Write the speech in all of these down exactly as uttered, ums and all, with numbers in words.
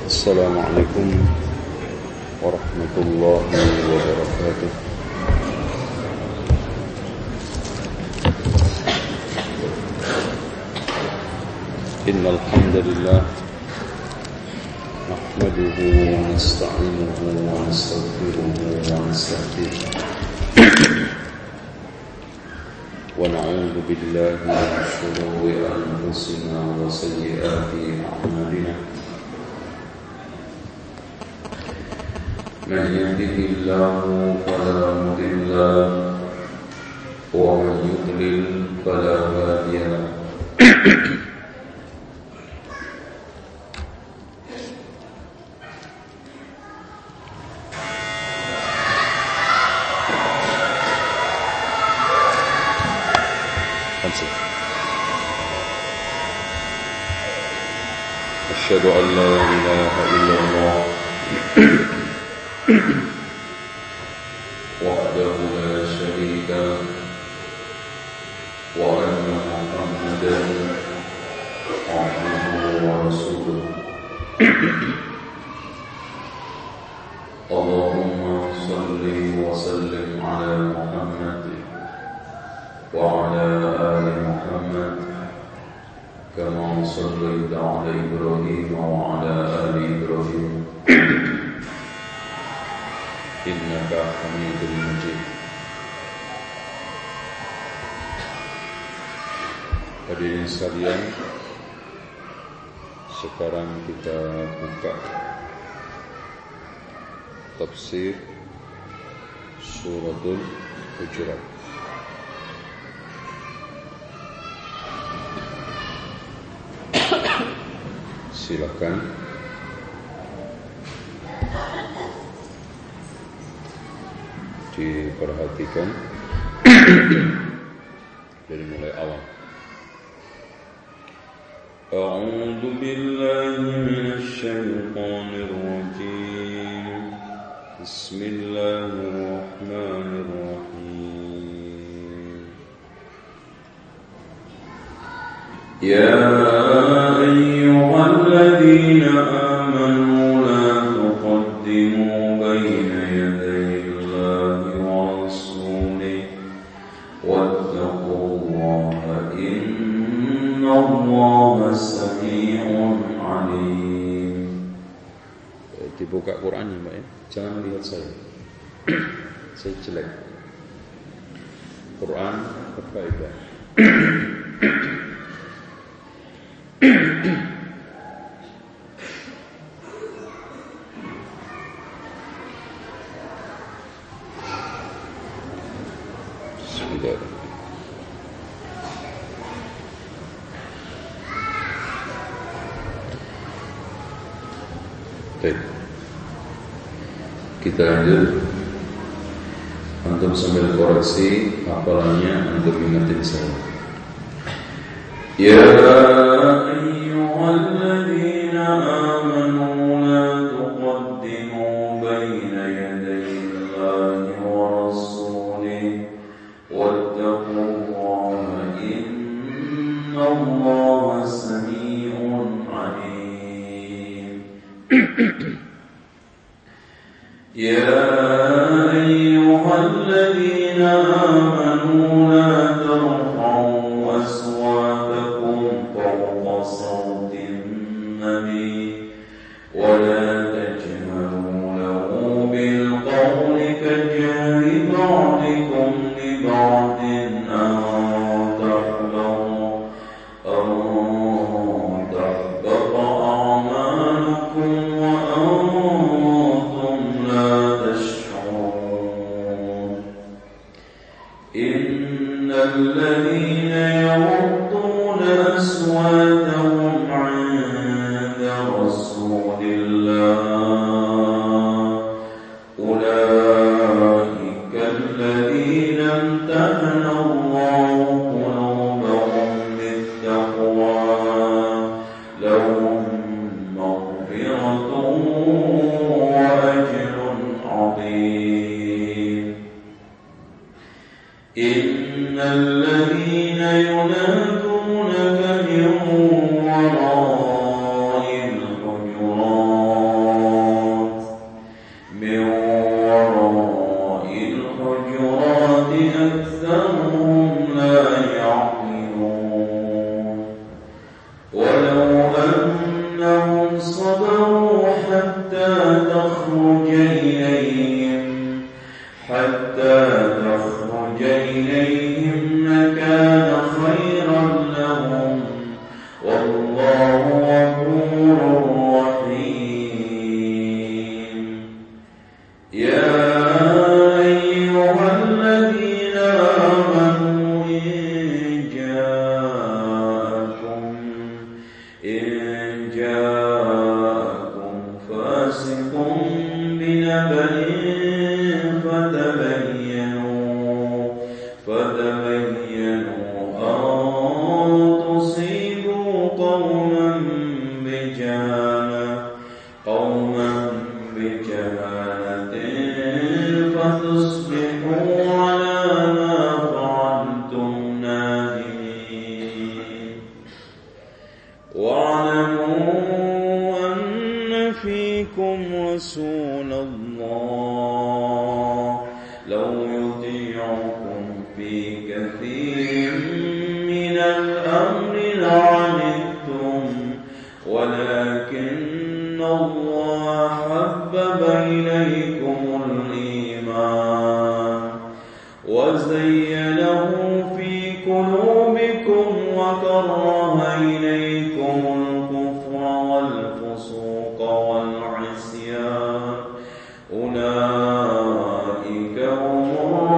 السلام عليكم ورحمة الله وبركاته. إن الحمد لله نحمده ونستعينه ونستغفره ونستهديه ونعوذ بالله من شرور أنفسنا وسيئات أعمالنا. من يهده الله فلا مضل له ومن يضلل فلا هادي له. أشهد أن لا إله إلا الله وحده لا شريك له وأن محمدا عبده ورسوله. اللهم صل وسلم على محمد وعلى آل محمد كما صليت على إبراهيم وعلى آل إبراهيم إنك حميد مجيد. Hadirin sekalian, sekarang kita buka tafsir Suratul Hujurat. Silakan diperhatikan dari mulai awal. A'udzu billahi minasy syaithanir rajim. Bismillahirrahmanirrahim. Ya ayyuhalladzina amanu la tuqaddimu baina yaday Allahi wa rasulihi wattaqullaha innallaha samii'un 'aliim. Dibuka Quran ya, Mbak ya. Jangan lihat saya. Saya jelek. Quran berfaedah. Kita lanjut. Antum sambil koreksi hafalannya, antum ingatin saya. Ya ayyuhalladzina amanu la tuqaddimu baina yaday Allahi wa rasulihi wattaqullaha innallaha samii'un 'aliim. Ya ayyuhalladzina amanu la tarfa'u aswatakum fawqa sawtin nabiy wa la tajharu lahu bil qawli kajahri ba'dikum li ba'din an tahbaru an tahbata a'malukum wa antum la tash'urun. Innal ladzina yaghudduna aswatahum 'inda rasulillah ulaika alladhina imtahana Allahu qulubahum lit-taqwa lahum maghfiratun wa ajrun 'azim. Innal ladzina yunadunaka min wara'il hujurat الحجرات أكثرهم لا يعقلون ولو أنهم صبروا حتى تخرج إليهم حتى تخرج إليهم لكان خيرا لهم والله غفور رحيم يا أيها الذين آمنوا إن جاءكم إن جاءكم فاسق بنبأ فتبينوا فتبينوا أن تصيبوا قوما بجهالة قوما بجهالة فتصبحوا على ما فعلتم نادمين واعلموا أن فيكم رسول الله لو يطيعكم في كثير من الأمر لعنتم ولكن الله حبب إليكم الإيمان وزينه في قلوبكم وكره إليكم الكفر والفسوق والعصيان أولئك هم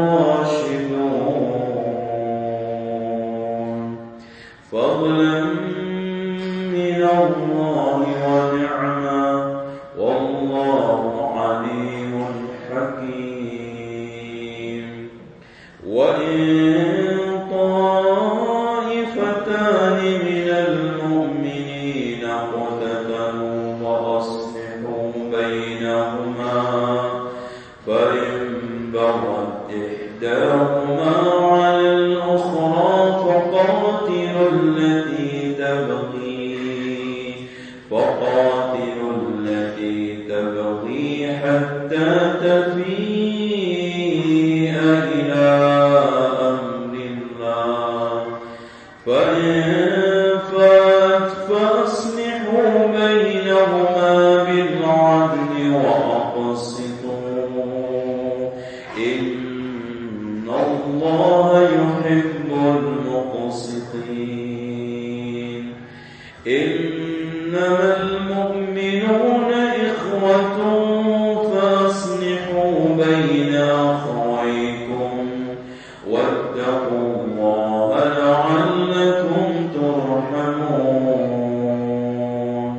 الراشدون فضلا من الله ونعما والله عليم حكيم وإن طائفتان من المؤمنين اقتتلوا فأصلحوا بينهما فإن بغت إحداهما على الأخرى فقاتلوا التي تبغي فقاتلوا التي تبغي حتى تفيء إلى أمر الله فإن فات فأصلحوا بينهما بالعدل وأقسطوا إن الله يحب المقسطين إنما المؤمنون إخوة فأصلحوا بين أخويكم واتقوا الله لعلكم ترحمون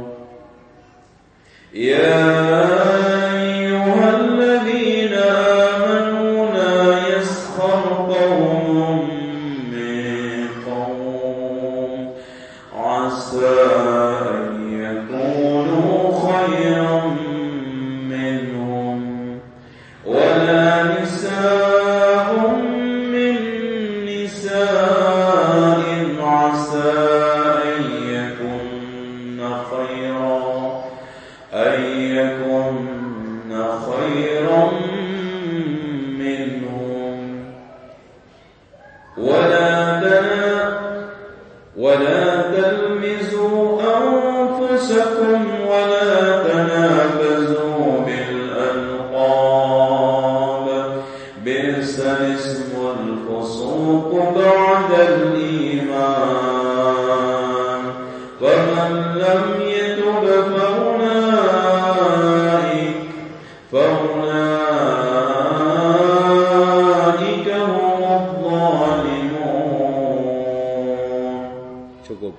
يا أيها الذين آمنوا لا يسخر قوم من قوم عسى أن يكونوا خيرا منهم ولا نساء من نساء عسى أن يكن خيرا أن يكن خيرا منهم ولا ولا تلمزوا أنفسكم ولا تنابزوا بالألقاب بئس الاسم الفسوق بعد الإيمان ومن لم يتب فأولئك فأولئك هم الظالمون. Cukup.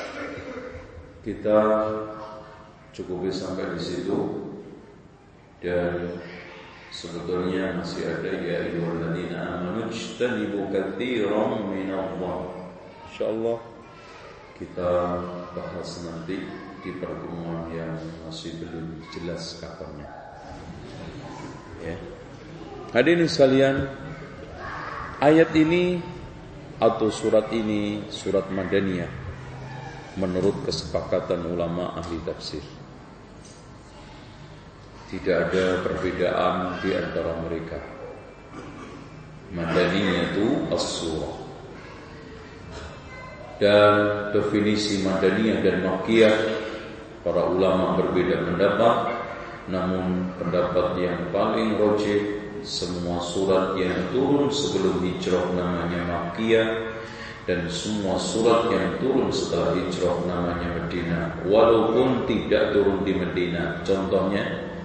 Kita cukupi sampai di situ dan sebetulnya masih ada ya ayyuhalladzina amanu ijtanibu katsiran minadh-dhann. Insyaallah kita bahas nanti di pertemuan yang masih belum jelas kapannya. Ya. Hadirin sekalian, ayat ini atau surat ini surat Madaniyah menurut kesepakatan ulama ahli tafsir. Tidak ada perbedaan di antara mereka. Madaniyatu as-surah. Dan definisi Madaniyah dan Makkiyah, para ulama berbeda pendapat. Namun pendapat yang paling rajih, semua surat yang turun sebelum hijrah namanya Makkiyah, dan semua surat yang turun setelah hijrah namanya Madinah, walaupun tidak turun di Madinah. Contohnya,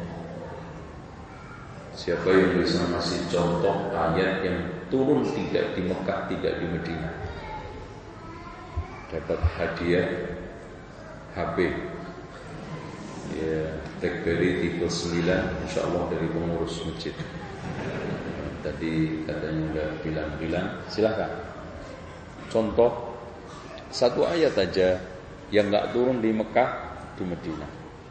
siapa yang bisa ngasih contoh ayat yang turun tidak di Mekah, tidak di Madinah? Dapat hadiah H P ya, BlackBerry tipe sembilan, insyaallah dari pengurus masjid. Tadi katanya udah bilang-bilang, silakan. Contoh satu ayat aja yang enggak turun di Mekah, di Madinah.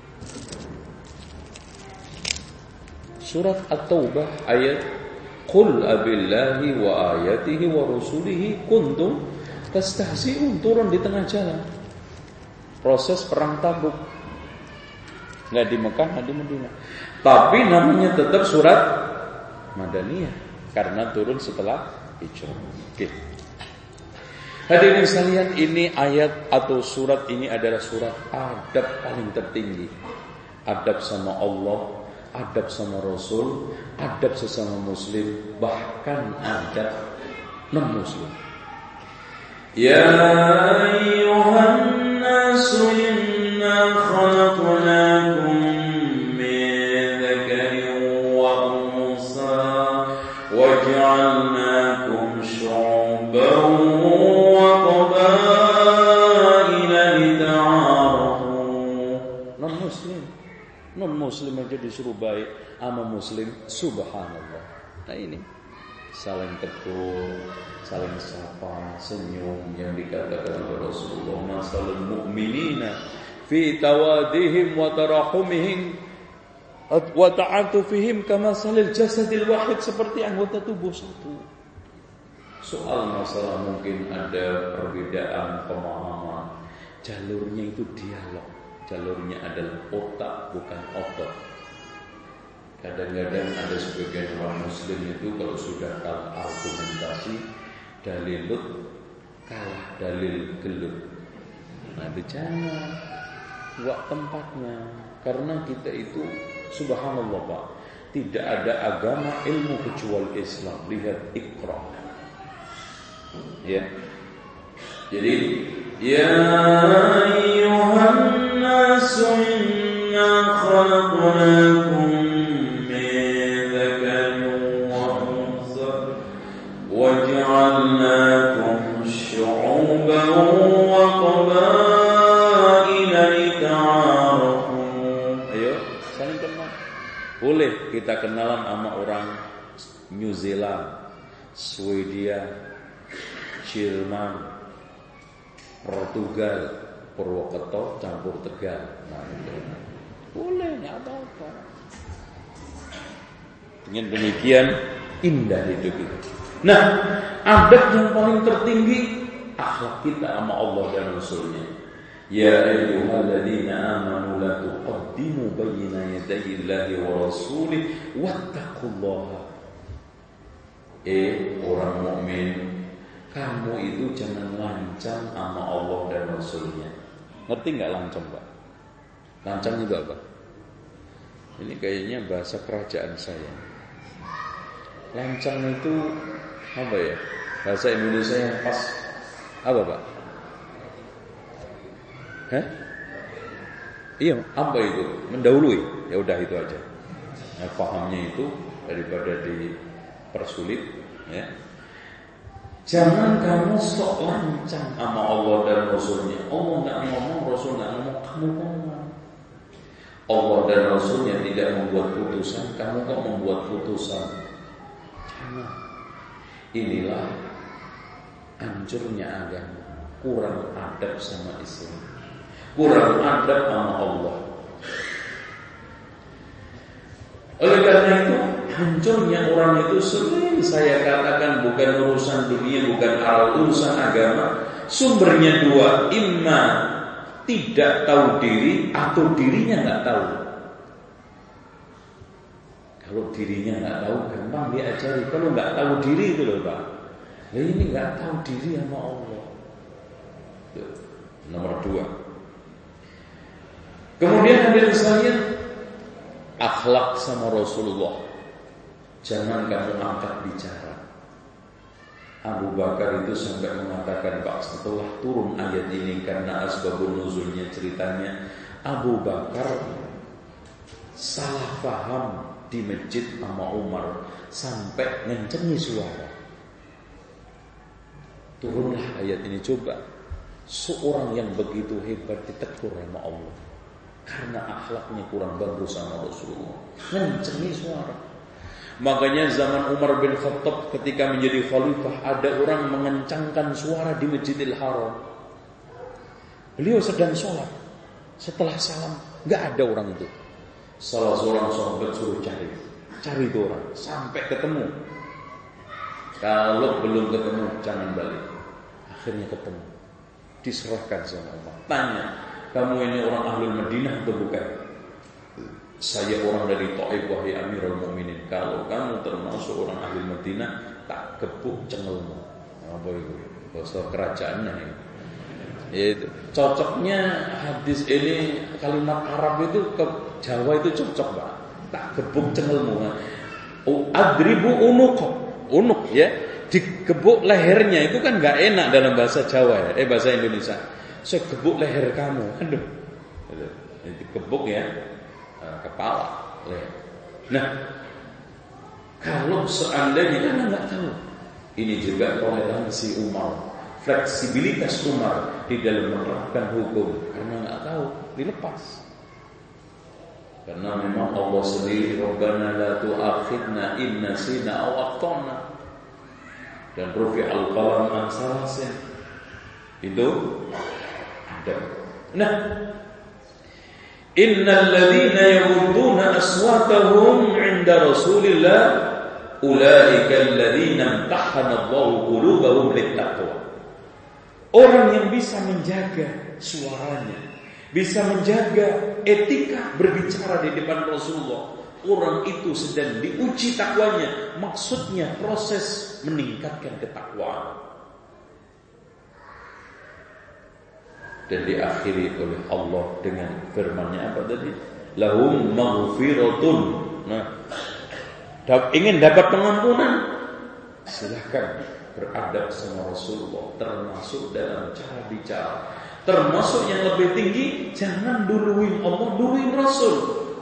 Surat At-Taubah ayat Qul abillahi wa ayatihi wa rusulihi kuntum tastahzi'un, turun di tengah jalan. Proses perang Tabuk. Enggak di Mekah, enggak di Madinah. Tapi namanya tetap surat Madaniyah karena turun setelah hijrah. Oke. Hadirin sekalian, ini ayat atau surat ini adalah surat adab paling tertinggi. Adab sama Allah, adab sama Rasul, adab sesama muslim, bahkan adab non-muslim. Ya ayyuhan nasu inna khalaqnakum min dzakarin wa unsa waj'alnakum syu'uban wa qabaila lita'arafu. Non-muslim Non-muslim aja disuruh baik, sama muslim subhanallah. Nah ini saling tegur, saling sapa, senyum yang dikatakan oleh Rasulullah, masalul mu'minina fi tawadihim wa tarahumihim wa ta'atufihim kama salil jasadil wahid, seperti anggota tubuh satu. Soal masalah mungkin ada perbedaan pemahaman, jalurnya itu dialog. Jalurnya adalah otak, bukan otot. Kadang-kadang ada sebagian orang muslim itu kalau sudah kalah argumentasi, dalilut kalah dalil gelut. Nah, jangan buat tempatnya. Karena kita itu subhanallah Pak, tidak ada agama ilmu kecuali Islam. Lihat Iqra. Ya. Jadi ya ayyuhan nasu inna khalaqnakum وَجَعَلْنَاكُمْ شُعُوبًا وَقَبَائِلَ لِتَعَارَفُوا. Ayo, saling kenal. Boleh kita kenalan sama orang New Zealand, Swedia, Jerman, Portugal, Purwokerto campur Tegal. Nah, boleh, enggak apa-apa. Dengan demikian indah hidup kita. Nah, adab yang paling tertinggi akhlak kita sama Allah dan Rasulnya. Ya ayyuhalladzina amanu la tuqaddimu bayna yadayillahi wa rasulih wattaqullaha. Eh orang mukmin, kamu itu jangan lancang sama Allah dan Rasulnya. Ngerti nggak lancang, Pak? Lancang itu apa? Ini kayaknya bahasa kerajaan saya. Lancang itu apa ya? Bahasa Indonesia yang pas apa, Pak? Hah? Iya, apa itu? Mendahului. Ya udah itu aja. Nah, pahamnya itu daripada dipersulit, ya. Jangan kamu sok lancang sama Allah dan Rasulnya. Allah nggak ngomong, Rasul nggak ngomong, kamu ngomong. Allah dan Rasulnya tidak membuat putusan, kamu kok membuat putusan? Jangan. Inilah hancurnya agama, kurang adab sama Islam, kurang adab sama Allah. Oleh karena itu, hancurnya orang itu sering saya katakan bukan urusan dunia, bukan urusan agama. Sumbernya dua, imma tidak tahu diri atau dirinya nggak tahu. Kalau dirinya nggak tahu, gampang diajari. Kalau nggak tahu diri itu loh Pak. Nah, ini nggak tahu diri sama Allah. Tuh, nomor dua. Kemudian hadirin sekalian, akhlak sama Rasulullah. Jangan kamu angkat bicara. Abu Bakar itu sampai mengatakan, Pak, setelah turun ayat ini karena asbabun nuzulnya ceritanya, Abu Bakar salah paham di masjid sama Umar sampai ngencengi suara. Turunlah ayat ini, coba seorang yang begitu hebat ditegur sama Allah karena akhlaknya kurang bagus sama Rasulullah, ngencengi suara. Makanya zaman Umar bin Khattab ketika menjadi khalifah, ada orang mengencangkan suara di Masjidil Haram. Beliau sedang sholat, setelah salam nggak ada orang itu. Salah seorang sahabat suruh cari, cari itu orang sampai ketemu. Kalau belum ketemu jangan balik. Akhirnya ketemu, diserahkan sama Umar. Tanya, kamu ini orang Ahlul Madinah atau bukan? Saya orang dari Taif, wahai Amirul Mukminin. Kalau kamu termasuk orang Ahlul Madinah, tak gebuk cengelmu. Apa itu? Bahasa kerajaan ini. Itu cocoknya hadis ini, kalimat Arab itu ke Jawa itu cocok, Pak. Tak gebuk cengelmu. Adribu unuk, unuk ya. Digebuk lehernya itu kan enggak enak dalam bahasa Jawa ya, eh bahasa Indonesia. Saya gebuk leher kamu. Aduh. Itu gebuk ya. Kepala, leher. Nah, kalau seandainya kan enggak tahu. Ini juga toleransi Umar, fleksibilitas Umar di dalam menerapkan hukum, karena enggak tahu, dilepas. Karena memang Allah sendiri, Rabbana la tu'akhidna in nasina aw akhtana. Dan rufi'al qalam an salasin. Itu ada. Nah, innal ladzina yaghudduna aswatahum 'inda Rasulillah ulaika alladzina imtahana Allahu qulubahum littaqwa. Orang yang bisa menjaga suaranya, bisa menjaga etika berbicara di depan Rasulullah, orang itu sedang diuji takwanya. Maksudnya proses meningkatkan ketakwaan. Dan diakhiri oleh Allah dengan firman-Nya apa tadi? Lahum maghfiratun. Nah, ingin dapat pengampunan, silakan beradab sama Rasulullah, termasuk dalam cara bicara. Termasuk yang lebih tinggi, jangan duluin Allah, duluin Rasul.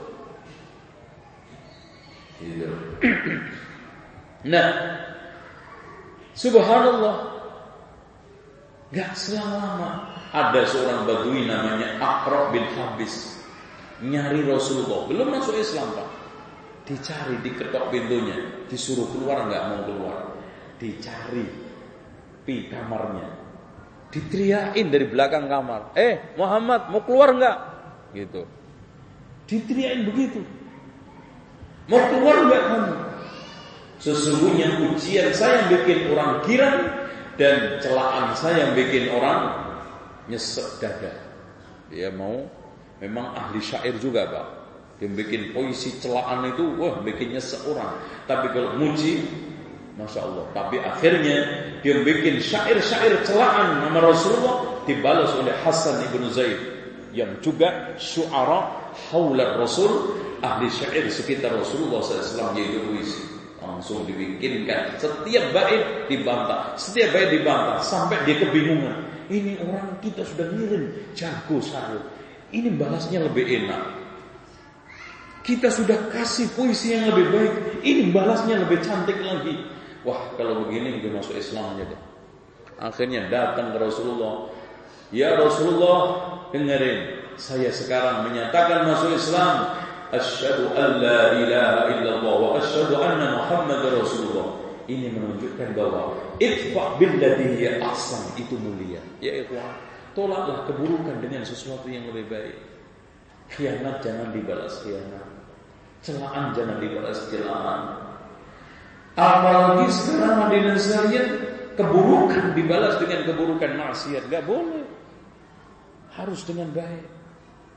Gitu. Nah, subhanallah, gak selang lama ada seorang Badui namanya Aqra' bin Habis nyari Rasulullah, belum masuk Islam Pak. Dicari, diketok pintunya, disuruh keluar, gak mau keluar. Dicari pi kamarnya, diteriakin dari belakang kamar, eh Muhammad mau keluar gak? Gitu. Diteriakin begitu, mau keluar gak kamu? Sesungguhnya ujian saya yang bikin orang girang, dan celaan saya yang bikin orang nyesek dada. Dia mau, memang ahli syair juga Pak. Dia bikin puisi celaan itu, wah bikin nyesek orang. Tapi kalau muji, Masya Allah. Tapi akhirnya dia bikin syair-syair celaan nama Rasulullah, dibalas oleh Hasan ibn Zaid, yang juga syu'ara haular Rasul, ahli syair sekitar Rasulullah shallallahu alaihi wasallam, yaitu puisi. Langsung dibikinkan, setiap bait dibantah, setiap bait dibantah, sampai dia kebingungan. Ini orang kita sudah ngirim jago syair, ini balasnya lebih enak. Kita sudah kasih puisi yang lebih baik, ini balasnya lebih cantik lagi. Wah, kalau begini dia masuk Islam aja deh. Akhirnya datang ke Rasulullah. Ya Rasulullah, dengerin, saya sekarang menyatakan masuk Islam. Asyhadu an la ilaha illallah wa asyhadu anna Muhammadar Rasulullah. Ini menunjukkan bahwa itfa' billadhi hiya ahsan, itu mulia. Ya ikhwan, tolaklah keburukan dengan sesuatu yang lebih baik. Khianat jangan dibalas khianat, celaan jangan dibalas celaan. Apalagi sekarang hadirin sekalian, keburukan dibalas dengan keburukan, maksiat enggak boleh. Harus dengan baik.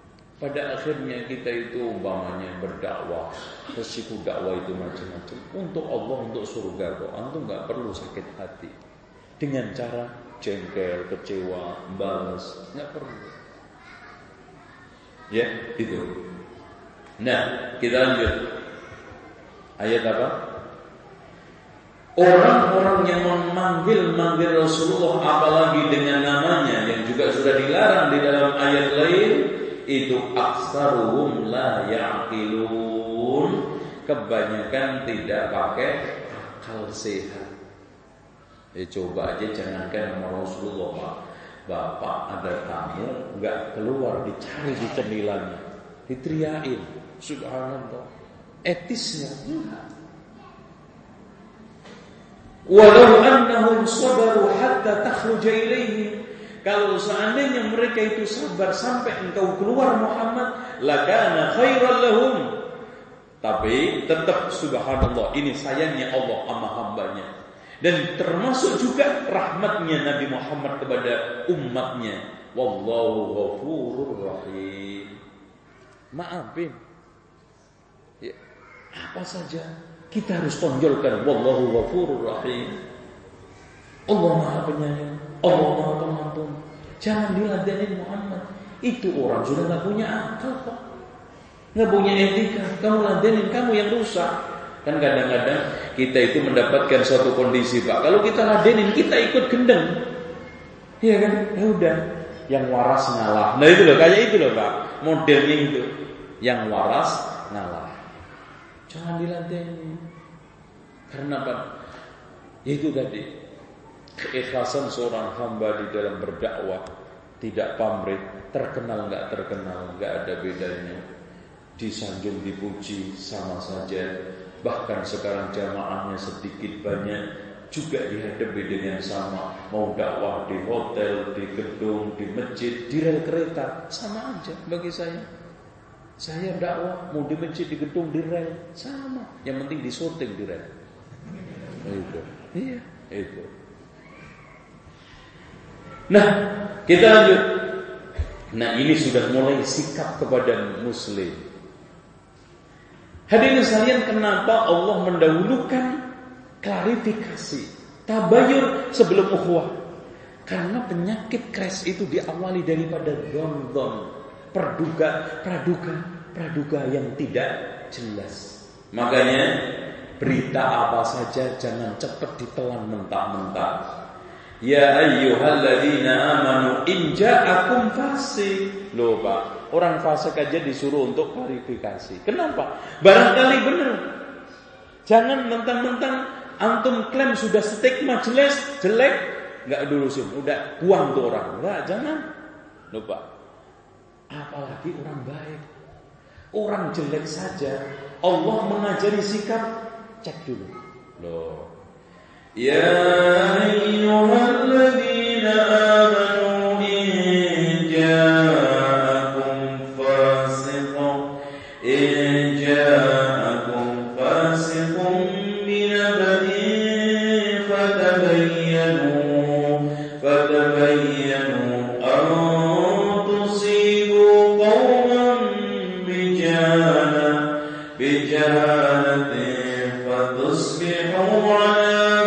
Pada akhirnya kita itu umpamanya berdakwah, resiko dakwah itu macam-macam. Untuk Allah, untuk surga kok. Antum nggak perlu sakit hati dengan cara jengkel, kecewa, balas, nggak perlu. Ya, itu. Nah, kita lanjut. Ayat apa? Orang-orang yang memanggil-manggil Rasulullah apalagi dengan namanya yang juga sudah dilarang di dalam ayat lain, itu aksaruhum la ya'qilun, kebanyakan tidak pakai akal sehat. Eh coba aja jangankan sama Rasulullah, Pak. Bapak ada tamu enggak keluar, dicari di cemilannya, diteriakin, subhanallah. Etisnya enggak. Walau annahum sabaru hatta takhruja ilaihim, kalau seandainya mereka itu sabar sampai engkau keluar Muhammad, lakana khairan lahum. Tapi tetap subhanallah, ini sayangnya Allah sama hambanya. Dan termasuk juga rahmatnya Nabi Muhammad kepada umatnya. Wallahu ghafurur rahim. Maafin. Ya, apa saja kita harus tonjolkan wallahu ghafurur rahim. Allah Maha Penyayang, Allah Maha Pengampun. Jangan diladenin Muhammad. Itu orang sudah enggak punya akal kok. Enggak punya etika. Kamu ladenin, kamu yang rusak. Kan kadang-kadang kita itu mendapatkan suatu kondisi, Pak. Kalau kita ladenin, kita ikut gendeng. Iya kan? Ya udah, yang waras ngalah. Nah itu loh, kayak itu loh, Pak. Modelnya itu. Yang waras ngalah. Jangan diladenin. Karena apa? Itu tadi, keikhlasan seorang hamba di dalam berdakwah, tidak pamrih, terkenal enggak terkenal, enggak ada bedanya. Disanjung dipuji sama saja. Bahkan sekarang jamaahnya sedikit banyak juga dihadapi dengan sama. Mau dakwah di hotel, di gedung, di masjid, di rel kereta, sama aja bagi saya. Saya dakwah mau di masjid, di gedung, di rel, sama. Yang penting disorting di rel. Itu, iya, itu. Nah, kita lanjut. Nah, ini sudah mulai sikap kepada muslim. Hadirin sekalian, kenapa Allah mendahulukan klarifikasi tabayur sebelum ukhuwah? Karena penyakit crash itu diawali daripada don-don, praduga, praduga, praduga yang tidak jelas. Makanya berita apa saja jangan cepat ditelan mentah-mentah. Ya ayyuhalladzina amanu in ja'akum fasik. Loh Pak, orang fasik aja disuruh untuk klarifikasi. Kenapa? Barangkali benar. Jangan mentang-mentang antum klaim sudah stigma jelas, jelek, enggak diurusin, udah buang tuh orang. Enggak, jangan. Loh Pak, apalagi orang baik. Orang jelek saja Allah mengajari sikap, cek dulu. Loh. Ya ayyuhalladzina amanu in ja'akum fasiqun in ja'akum fasiqun binaba'in fatabayyanu fatabayyanu an tusibu qauman bijana bijanatin fatusbihu ala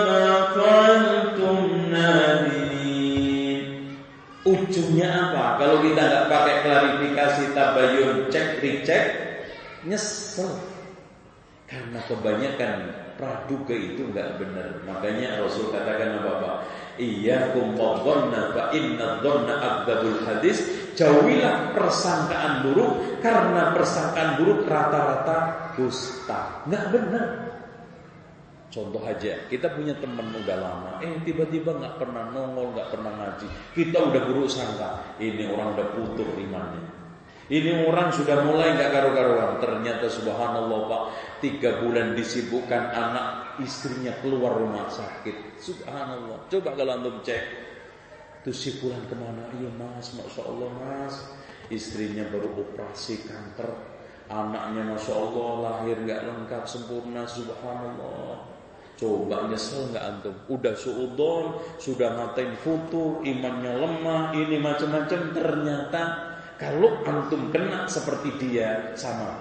ujungnya apa? Kalau kita nggak pakai klarifikasi, tabayun, cek, recheck, nyesel. Karena kebanyakan praduga itu nggak benar. Makanya Rasul katakan apa Pak? Iyyakum wadhanna fa inna dhanna akdzabul hadis. Jauhilah persangkaan buruk, karena persangkaan buruk rata-rata dusta. Nggak benar. Contoh aja, kita punya teman udah lama, eh tiba-tiba nggak pernah nongol, nggak pernah ngaji. Kita udah buruk sangka, ini orang udah putus imannya. Ini orang sudah mulai nggak karu-karuan. Ternyata subhanallah Pak, tiga bulan disibukkan anak istrinya keluar rumah sakit. Subhanallah. Coba kalau antum cek, tuh si pulang kemana? Iya Mas, masya Allah Mas, istrinya baru operasi kanker, anaknya masya Allah lahir nggak lengkap sempurna. Subhanallah. Coba nyesel nggak antum? Udah suudzon, sudah ngatain futur, imannya lemah, ini macam-macam. Ternyata Kalau antum kena seperti dia, sama.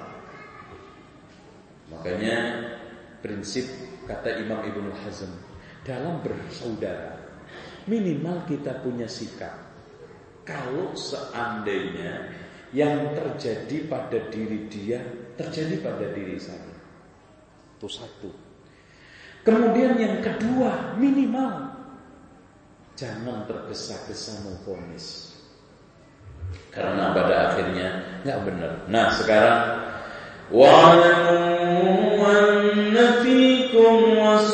Makanya prinsip kata Imam Ibnu Hazm, dalam bersaudara minimal kita punya sikap. Kalau seandainya yang terjadi pada diri dia terjadi pada diri saya, itu satu. Kemudian yang kedua, minimal jangan tergesa-gesa memvonis. Karena pada akhirnya nggak benar. Nah sekarang, wa'lamu anna fikum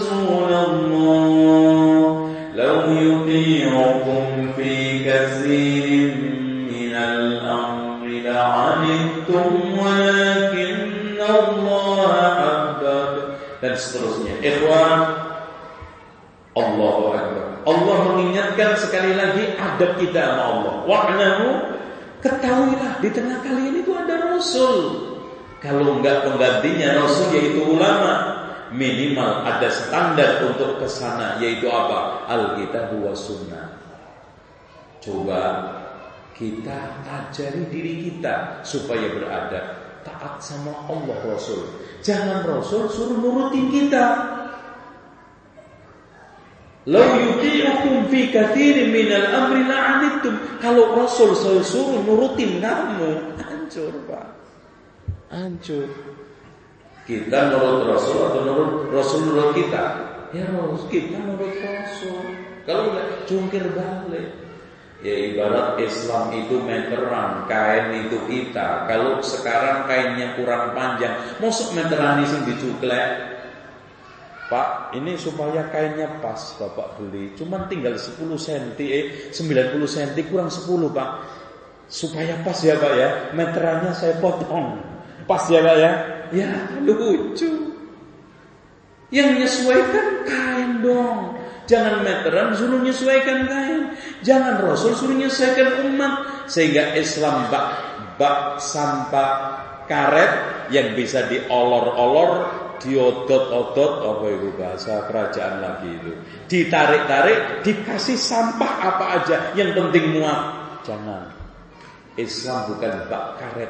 Rasulullah law yuti'ukum fi katsirin minal amri la'anittum walakinna Allah habbab, dan seterusnya. Ikhwan, Allahu Akbar. Allah mengingatkan sekali lagi adab kita sama Allah. Wa'lamu, ketahuilah di tengah kalian itu ada Rasul. Kalau enggak penggantinya Rasul yaitu ulama, minimal ada standar untuk kesana, yaitu apa? Alkitab wa sunnah. Coba kita ajari diri kita supaya beradab, taat sama Allah Rasul. Jangan Rasul suruh nurutin kita. Lau yuti'ukum fi katsirin minal amri la'anittum. Kalau Rasul suruh nurutin kamu, hancur Pak. Hancur. Kita nurut Rasul atau nurut Rasul nurut kita? Ya Rasul, kita nurut Rasul. Kalau enggak jungkir balik. Ya ibarat Islam itu meteran, kain itu kita. Kalau sekarang kainnya kurang panjang, mosok meteran sing dicuklek. Pak, ini supaya kainnya pas Bapak beli, cuman tinggal sepuluh sentimeter, eh sembilan puluh sentimeter kurang sepuluh Pak. Supaya pas ya Pak ya, meterannya saya potong. Pas ya Pak ya? Ya, lucu. Yang menyesuaikan kain dong. Jangan meteran suruh menyesuaikan kain. Jangan Rasul suruh menyesuaikan umat. Sehingga Islam bak bak sampah karet yang bisa diolor-olor, diodot-odot, apa itu bahasa kerajaan lagi itu, ditarik-tarik, dikasih sampah apa aja, yang penting muat. Jangan. Islam bukan bak karet.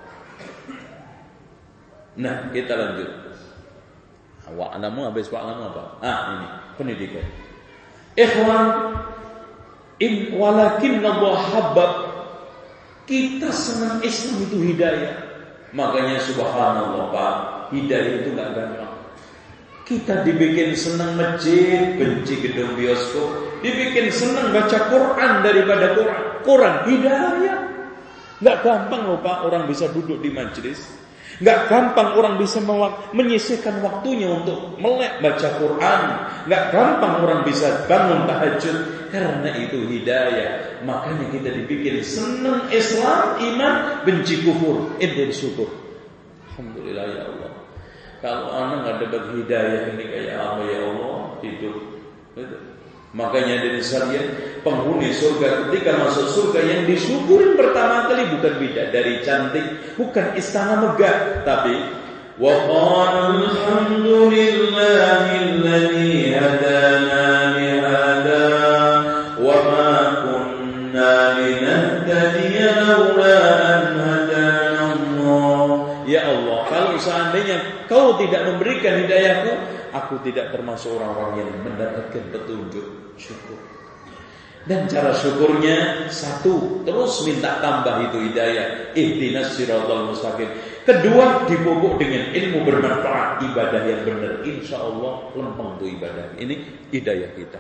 Nah, kita lanjut. Wa'lamu, habis wa'lamu apa? Ah, ini pendidikan. Ikhwan, in walakin Allah habbab. Kita senang Islam itu hidayah. Makanya subhanallah Pak, hidayah itu gak gampang. Kita dibikin senang masjid, benci gedung bioskop. Dibikin senang baca Quran daripada Quran. Quran hidayah. Gak gampang loh Pak orang bisa duduk di majelis. Gak gampang orang bisa menyisihkan waktunya untuk melek baca Quran. Gak gampang orang bisa bangun tahajud. Karena itu hidayah. Makanya kita dibikin senang Islam, iman, benci kufur. Ini syukur. Alhamdulillah ya Allah. Kalau anak gak dapat hidayah ini kayak apa ya Allah, hidup. Makanya dari sekalian, penghuni surga ketika masuk surga yang disyukurin pertama kali bukan bidadari cantik, bukan istana megah, tapi wa qala alhamdulillahilladzi hadana li hada wa ma kunna linahtadiya laula an hadana Allah. Ya Allah, kalau seandainya Kau tidak memberikan hidayahku, aku tidak termasuk orang-orang yang mendapatkan petunjuk. Syukur. Dan cara syukurnya satu, terus minta tambah itu hidayah. Ihdinas siratal mustaqim. Kedua, dipupuk dengan ilmu bermanfaat, ibadah yang benar. Insya Allah lempeng tuh ibadah. Ini hidayah kita.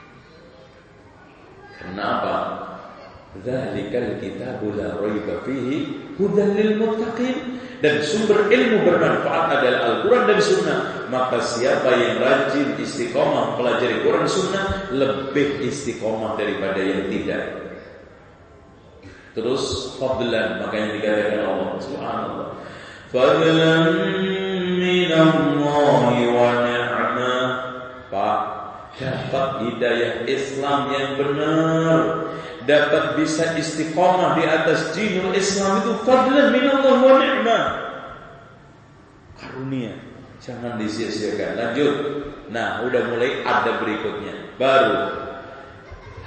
Kenapa? Dzalikal kitabu la raiba fihi hudan lil muttaqin. Dan sumber ilmu bermanfaat adalah Al-Quran dan Sunnah. Maka siapa yang rajin istiqomah pelajari Quran Sunnah, lebih istiqomah daripada yang tidak. Terus fadlan, makanya dikatakan Allah subhanallah, fadlan minallahi wa ni'mah. Pak, dapat hidayah Islam yang benar, dapat bisa istiqomah di atas dinul Islam itu fadlan minallahi wa ni'mah. Karunia, jangan disia-siakan. Lanjut. Nah, udah mulai ada berikutnya. Baru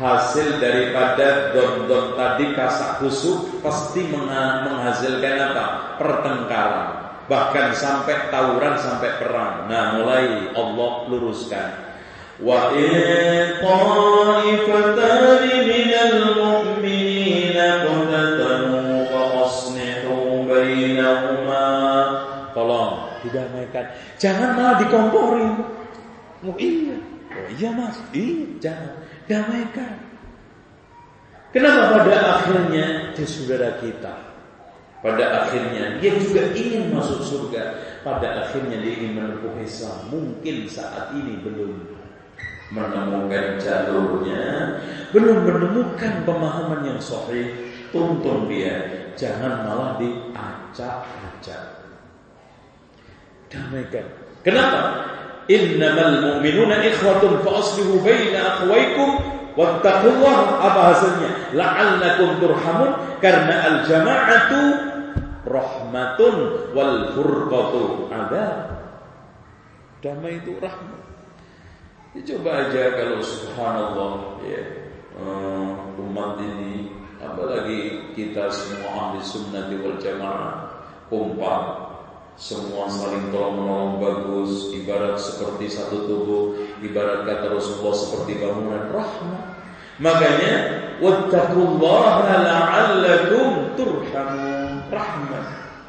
hasil daripada don-don tadi kasak kusuk pasti menghasilkan apa? Pertengkaran, bahkan sampai tawuran, sampai perang. Nah, mulai Allah luruskan. Wa in ta'ifatan minal mu'minina qatatalu fa aslihu bainahuma. Tolong didamaikan, jangan malah dikomporin. Oh iya, oh iya mas, iya jangan, damaikan. Kenapa pada akhirnya dia saudara kita? Pada akhirnya dia juga ingin masuk surga. Pada akhirnya dia ingin menempuh Islam. Mungkin saat ini belum menemukan jalurnya, belum menemukan pemahaman yang sahih. Tuntun dia, jangan malah diacak-acak. Damaikan. Kenapa? Innamal mu'minuna ikhwatun fa aslihu baina akhawaykum wattaqullaha. Apa hasilnya? La'allakum turhamun. Karena al-jama'atu rahmatun wal furqatu adzab. Damai itu rahmat. Ya, coba aja kalau subhanallah ya, um, umat ini, apalagi kita semua ahli sunnah wal jamaah, kompak, semua saling tolong menolong bagus, ibarat seperti satu tubuh, ibarat kata Rasulullah seperti bangunan rahmat. Makanya wattaqullaha la'allakum turhamun, rahmat.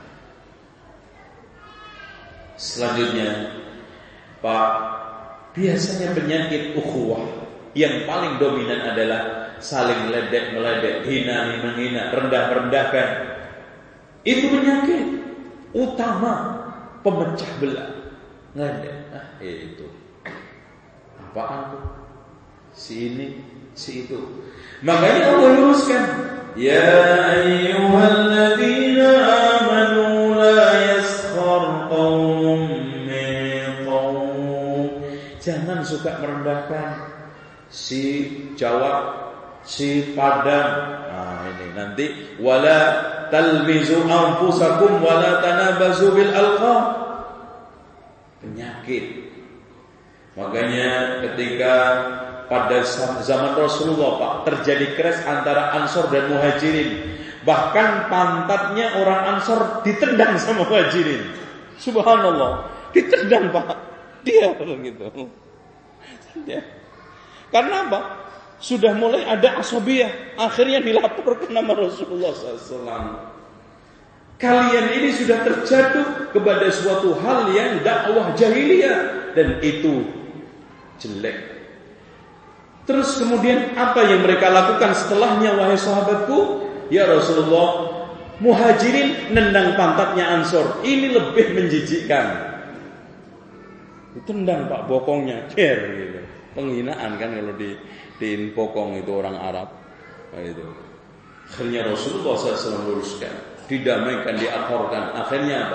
Selanjutnya, Pak, biasanya penyakit ukhuwah yang paling dominan adalah saling ledek-meledek, hina menghina, rendah-rendahkan. Itu penyakit utama pemecah belah. Ngeledek, nah itu apaan tuh? Si ini, si itu. Makanya Allah luruskan, ya ayyuhalladzina amanu la yaskhar qawm min qawm. Jangan suka merendahkan si Jawa, si Padang. Nah ini nanti wala talmizu anfusakum wala tanabazu bil alqab. Penyakit. Makanya ketika pada zaman Rasulullah Pak terjadi crash antara Ansor dan Muhajirin, bahkan pantatnya orang Ansor ditendang sama Muhajirin. Subhanallah, ditendang Pak. Dia begitu. Ya. Karena apa? Sudah mulai ada asobiyah. Akhirnya dilaporkan nama Rasulullah shallallahu alaihi wasallam. Kalian ini sudah terjatuh kepada suatu hal yang dakwah jahiliyah, dan itu jelek. Terus kemudian apa yang mereka lakukan setelahnya, wahai sahabatku? Ya Rasulullah, Muhajirin nendang pantatnya Ansor. Ini lebih menjijikkan. Ditendang Pak bokongnya, cer gitu. Penghinaan kan kalau di di bokong itu orang Arab. Nah, itu. Akhirnya Rasulullah shallallahu alaihi wasallam luruskan, didamaikan, diakorkan. Akhirnya apa?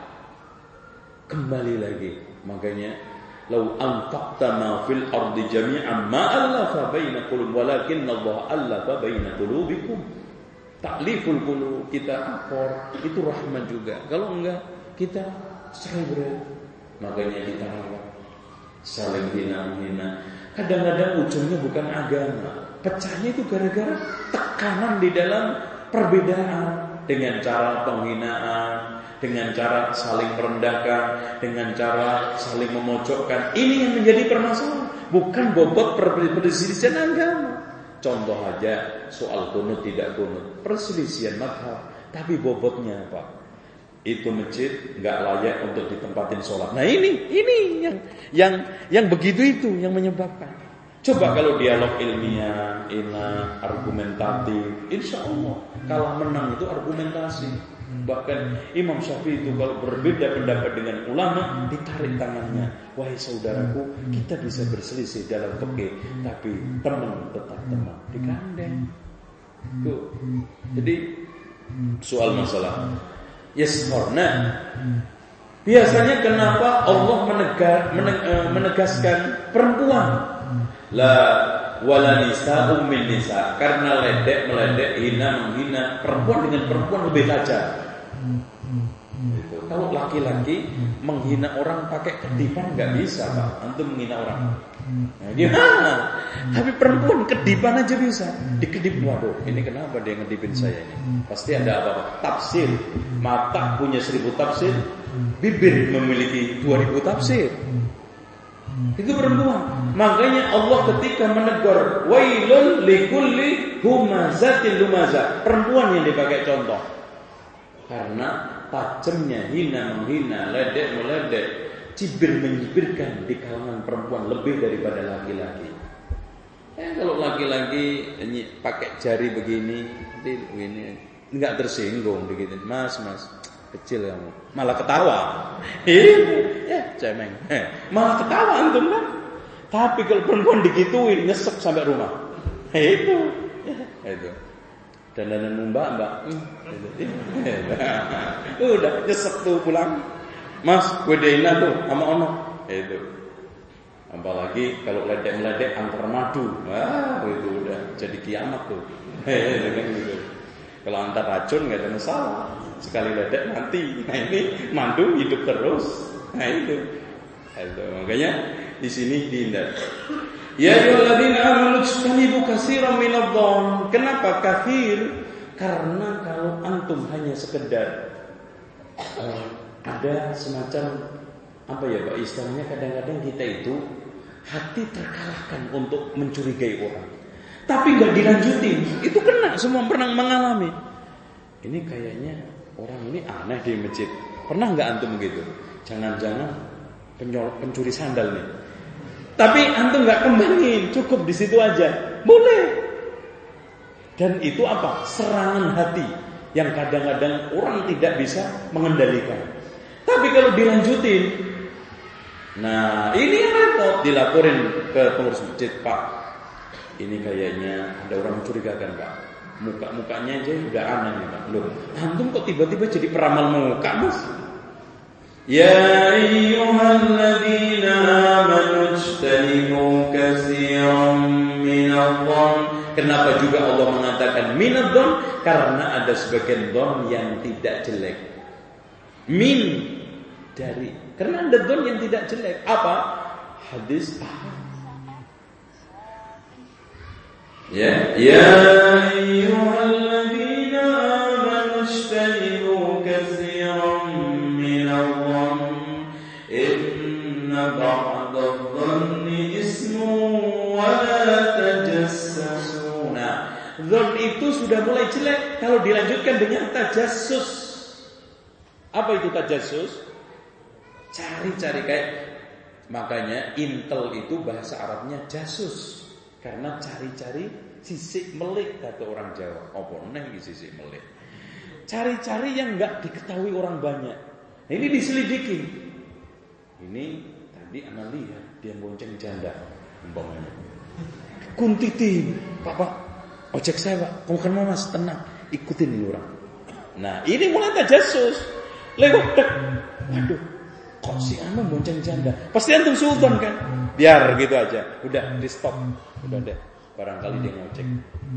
Kembali lagi. Makanya lau anfaqta ma fil ardi jami'an ma allafa baina qulub walakin Allah allafa baina qulubikum. Takliful qulub, kita akor, itu rahmat juga. Kalau enggak kita cerai. Makanya kita rawat, saling hina-hina. Kadang-kadang ujungnya bukan agama, pecahnya itu gara-gara tekanan di dalam perbedaan, dengan cara penghinaan, dengan cara saling merendahkan, dengan cara saling memojokkan. Ini yang menjadi permasalahan, bukan bobot perselisihan agama. Contoh aja soal kunut tidak kunut, perselisihan mazhab, tapi bobotnya apa? Itu masjid nggak layak untuk ditempatin sholat. Nah ini, ini yang yang yang begitu itu yang menyebabkan. Coba kalau dialog ilmiah, enak, argumentatif, insya Allah kalah menang itu argumentasi. Bahkan Imam Syafi'i itu kalau berbeda pendapat dengan ulama, ditarik tangannya. Wahai saudaraku, kita bisa berselisih dalam fikih, tapi teman tetap teman, digandeng. Tuh. Jadi soal masalah yaskhorna. Biasanya kenapa Allah menegas, menegaskan perempuan? La wala nisa'um min nisa', karena ledek meledek, hina menghina, perempuan dengan perempuan lebih tajam. Gitu. Kalau laki-laki menghina orang pakai kedipan nggak bisa, Pak. Antum menghina orang. Nah, gimana? Tapi perempuan kedipan aja bisa. Dikedip, waduh, ini kenapa dia ngedipin saya ini? Pasti ada apa-apa. Tafsir. Mata punya seribu tafsir, bibir memiliki dua ribu tafsir. Itu perempuan. Makanya Allah ketika menegur, wailun likulli humazatil lumazah. Perempuan yang dipakai contoh. Karena tajamnya hina menghina, ledek meledek, cibir menyibirkan di kalangan perempuan lebih daripada laki-laki. Ya, kalau laki-laki pakai jari begini, begini, enggak tersinggung begitu. Mas, mas, kecil kamu, malah ketawa. Ya, cemeng. Malah ketawa antum kan? Tapi kalau perempuan digituin nyesek sampai rumah. Itu, itu. Dandanan mbak mbak, udah nyesek tuh pulang. Mas, wedeina tuh sama ono, itu. Apalagi kalau ledek meledek antar madu, wah itu udah jadi kiamat tuh. Gitu. Kalau antar racun nggak ada masalah, sekali ledek mati. Nah ini madu hidup terus. Nah itu, itu makanya di sini dihindari. Ya ayyuhalladzina amanu ijtanibu katsiran minadh-dhon. Kenapa kafir? Karena kalau antum hanya sekedar uh, ada semacam apa ya Pak istilahnya, kadang-kadang kita itu hati terkalahkan untuk mencurigai orang. Tapi enggak dilanjutin. Itu kena, semua pernah mengalami. Ini kayaknya orang ini aneh di masjid. Pernah enggak antum begitu? Jangan-jangan pencuri sandal nih. Tapi antum nggak kembangin, cukup di situ aja, boleh. Dan itu apa? Serangan hati yang kadang-kadang orang tidak bisa mengendalikan. Tapi kalau dilanjutin, nah ini yang repot, dilaporin ke pengurus masjid, Pak. Ini kayaknya ada orang mencurigakan, Pak. Muka-mukanya aja udah aneh nih, Pak. Loh, antum kok tiba-tiba jadi peramal muka, Mas? Ya ayyuhalladzina amanu ijtanibu katsiran minadh-dhon. Kenapa juga Allah mengatakan minadh-dhon? Karena ada sebagian dhon yang tidak jelek. Min dari. Karena ada dhon yang tidak jelek. Apa? Hadis Ya, ya ayyuhalladzina amanu ijtanibu katsiran minadh-dhon inna ba'dadh-dhanni ismun wa la tajassasuna. Dhon itu sudah mulai jelek kalau dilanjutkan dengan tajassus. Apa itu tajassus? Cari-cari kayak, makanya intel itu bahasa Arabnya jasus. Karena cari-cari sisik melik kata orang Jawa. Apa neh iki sisik melik? Cari-cari yang enggak diketahui orang banyak. Nah, ini diselidiki. Ini tadi ana lihat dia bonceng janda umpamanya. Kuntitin, Pak, ojek saya, Pak. Kamu kan Mas, tenang, ikutin ini orang. Nah, ini mulai tajassus. Lewat dek. Waduh, kok si Anu bonceng janda? Pasti antum sultan kan? Biar gitu aja. Udah di stop. Udah deh. Barangkali dia ngocek.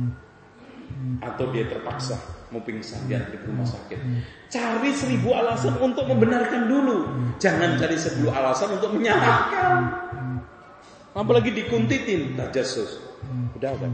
Atau dia terpaksa mau pingsan di rumah sakit. Cari seribu alasan untuk membenarkan dulu. Jangan cari seribu alasan untuk menyalahkan. Apalagi dikuntitin, tajassus. Udah kan?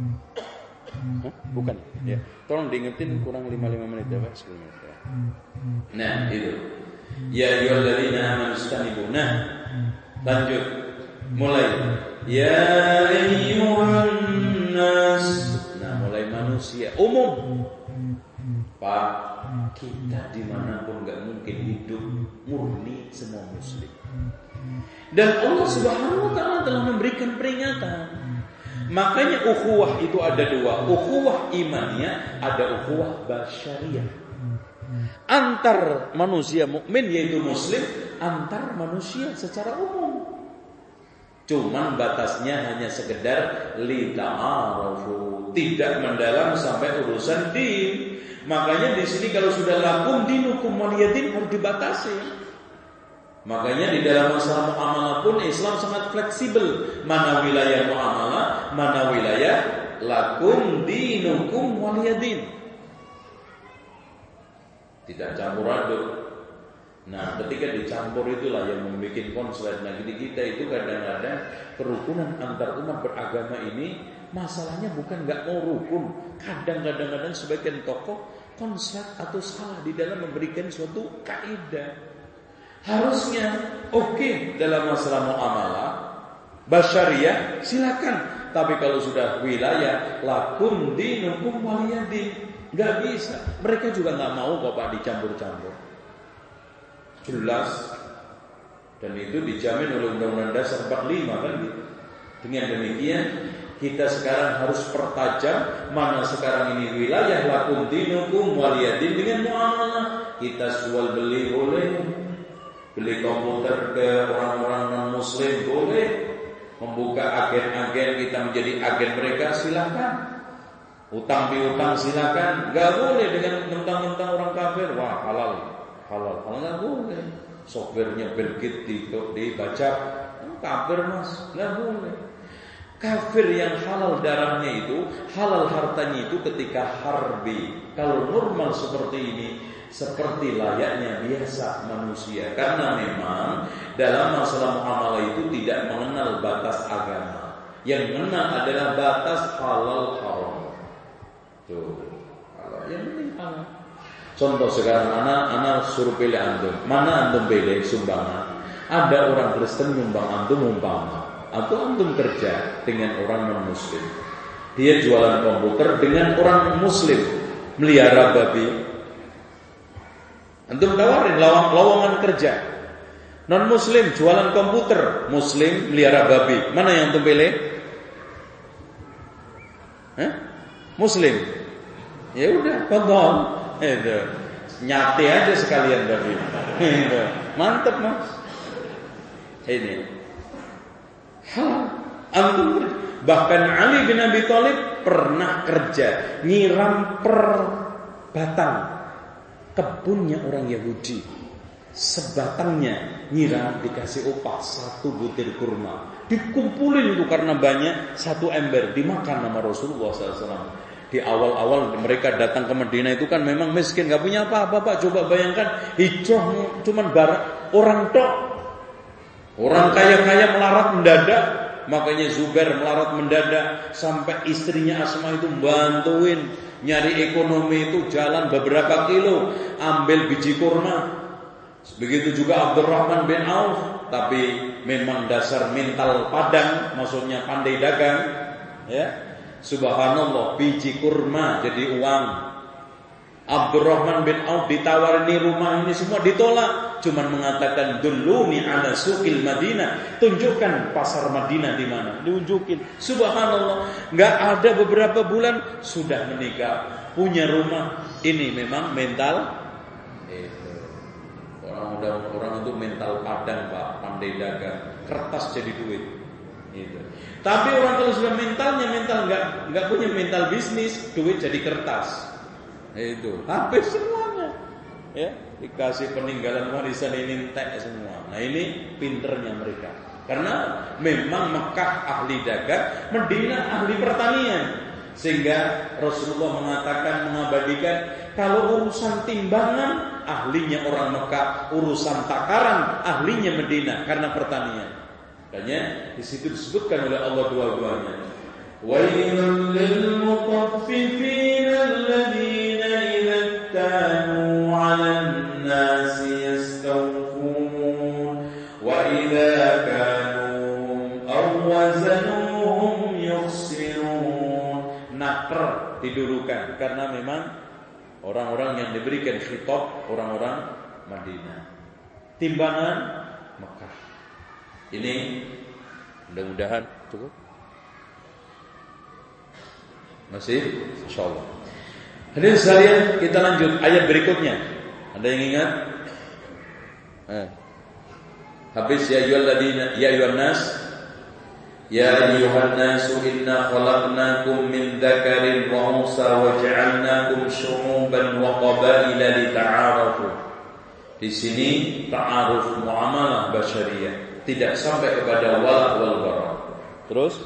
Hah? Bukan. Ya. Tolong diingetin kurang lima puluh lima menit ya, Pak. sepuluh menit ya. Nah, itu. Ya ayyuhalladzina amanu istanibu. Nah, lanjut. Mulai. Ya ayyuhan nas. Nah, mulai manusia umum. Pak, kita dimanapun gak mungkin hidup murni semua muslim. Dan Allah Subhanahu wa ta'ala telah memberikan peringatan. Makanya ukhuwah itu ada dua. Ukhuwah imaniyah, ada ukhuwah basyariyah. Antar manusia mukmin yaitu muslim, antar manusia secara umum. Cuman batasnya hanya sekedar lita'arafu, tidak mendalam sampai urusan din. Makanya di sini kalau sudah lakum dinukum waliyadin harus dibatasi. Makanya di dalam masalah muamalah pun Islam sangat fleksibel. Mana wilayah muamalah, mana wilayah lakum dinukum waliyadin. Tidak campur aduk. Nah, ketika dicampur itulah yang membuat konslet. Nah, jadi kita itu kadang-kadang kerukunan antar umat beragama ini masalahnya bukan nggak mau rukun. Kadang-kadang sebagian tokoh konslet atau salah di dalam memberikan suatu kaidah. Harusnya oke okay, dalam masalah muamalah basyariah silakan. Tapi kalau sudah wilayah lakum dinukum waliyadin, nggak bisa. Mereka juga nggak mau kok Pak dicampur-campur. Jelas, dan itu dijamin oleh Undang-Undang Dasar empat puluh lima kan gitu. Dengan demikian kita sekarang harus pertajam mana sekarang ini wilayah lakum dinukum waliyadin dengan muamalah. Kita jual beli boleh, beli komputer ke orang-orang non muslim boleh, membuka agen-agen kita menjadi agen mereka silakan, utang piutang silakan, nggak boleh dengan tentang-tentang orang kafir. Wah halal. Halal, halal nggak boleh. Softwarenya Bill Gates dibaca, kafir mas, nggak boleh. Kafir yang halal darahnya itu, halal hartanya itu ketika harbi. Kalau normal seperti ini, seperti layaknya biasa manusia. Karena memang dalam masalah muamalah itu tidak mengenal batas agama. Yang mengenal adalah batas halal haram. Tuh, halal yang penting halal. Contoh sekarang anak-anak suruh pilih antum. Mana antum pilih sumbangan? Ada orang Kristen nyumbang antum umpama, atau antum kerja dengan orang non muslim. Dia jualan komputer dengan orang muslim, melihara babi. Antum tawarin lawang lowongan kerja. Non muslim jualan komputer, muslim melihara babi. Mana yang antum pilih? Hah? Muslim. Ya udah, tonton. Itu nyate aja sekalian dari itu. Mantap mas. Ini antum bahkan Ali bin Abi Thalib pernah kerja nyiram per batang kebunnya orang Yahudi. Sebatangnya nyiram dikasih upah satu butir kurma. Dikumpulin itu karena banyak, satu ember dimakan sama Rasulullah shallallahu alaihi wasallam. Di awal-awal mereka datang ke Madinah itu kan memang miskin, gak punya apa-apa Pak. Coba bayangkan hijau cuman barak orang tok. Orang kaya-kaya melarat mendadak. Makanya Zubair melarat mendadak. Sampai istrinya Asma itu bantuin nyari ekonomi itu jalan beberapa kilo, ambil biji kurma. Begitu juga Abdurrahman bin Auf. Tapi memang dasar mental padang, maksudnya pandai dagang, ya. Subhanallah, biji kurma jadi uang. Abdurrahman bin Auf ditawarin rumah ini semua ditolak, cuman mengatakan duluni ala suqil Madinah, tunjukkan pasar Madinah di mana. Diunjukin. Subhanallah, enggak ada beberapa bulan sudah menikah, punya rumah. Ini memang mental itu. Orang udah orang itu mental padang, Pak, pandai dagang, kertas jadi duit. Itu. Tapi orang kalau sudah mentalnya mental nggak nggak punya mental bisnis, duit jadi kertas. Itu habis semuanya. Ya, dikasih peninggalan warisan ini entek semua. Nah ini pinternya mereka. Karena memang Mekah ahli dagang, Madinah ahli pertanian. Sehingga Rasulullah mengatakan, mengabadikan, kalau urusan timbangan ahlinya orang Mekah, urusan takaran ahlinya Madinah karena pertanian. Makanya di situ disebutkan oleh Allah dua-duanya. Wailul lil mutaffifin alladziina idza kanu 'alan nasi yastawfun wa idza kanu aw wazanuhum yukhsirun. Nakr didudukan karena memang orang-orang yang diberikan khitab orang-orang Madinah. Timbangan Mekah. Ini mudah-mudahan cukup. Masih? Insyaallah. Hadirin sekalian, kita lanjut ayat berikutnya. Ada yang ingat? Eh. Habis ya ayyuhalladzina ya ayyuhan nas ya ayyuhan nas inna khalaqnakum min dzakarin wa unsa wa ja'alnakum syu'uban wa qabaila lita'arafu. Di sini ta'aruf muamalah basyariah, tidak sampai kepada wala wal bara. Terus?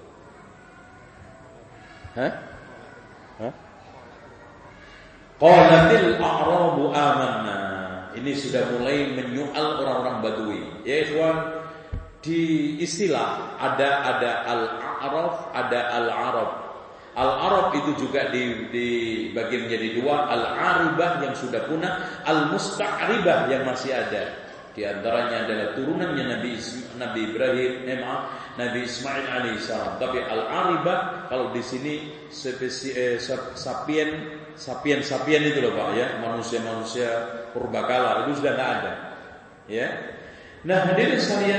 Hah? Hah? Qalatil a'rabu amanna. ini sudah mulai menyual orang-orang Badui. Ya ikhwan, di istilah ada ada al-A'raf, ada al-Arab. Al-Arab itu juga dibagi menjadi dua, al-Aribah yang sudah punah, al-Musta'ribah yang masih ada. Di antaranya adalah turunannya Nabi Isma, Nabi Ibrahim, eh, maaf, Nabi Ismail alaihissalam. Tapi al-Aribah kalau di sini spesi, eh, sapien, sapien, sapien itu loh Pak ya, manusia-manusia purbakala itu sudah tidak ada. Ya. Nah, hadirin sekalian,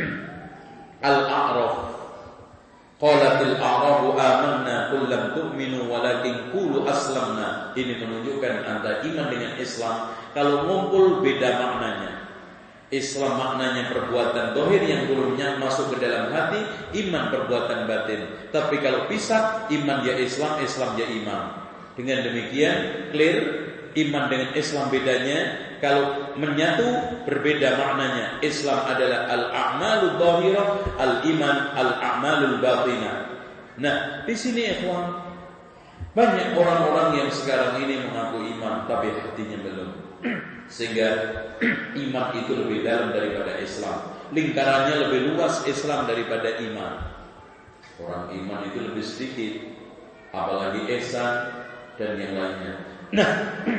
al-A'raf. Qalatil a'rabu amanna qul lam tu'minu walakin qulu aslamna. Ini menunjukkan antara iman dengan Islam kalau ngumpul beda maknanya. Islam maknanya perbuatan zahir yang turunnya masuk ke dalam hati, iman perbuatan batin. Tapi kalau pisah, iman ya Islam, Islam ya iman. Dengan demikian clear, iman dengan Islam bedanya. Kalau menyatu berbeda maknanya. Islam adalah al-a'malul zahirah, al-iman al-a'malul batinah. Nah, di sini ikhwan, banyak orang-orang yang sekarang ini mengaku iman tapi hatinya belum. Sehingga iman itu lebih dalam daripada Islam. Lingkarannya lebih luas Islam daripada iman. Orang iman itu lebih sedikit, apalagi ihsan dan yang lainnya. Nah,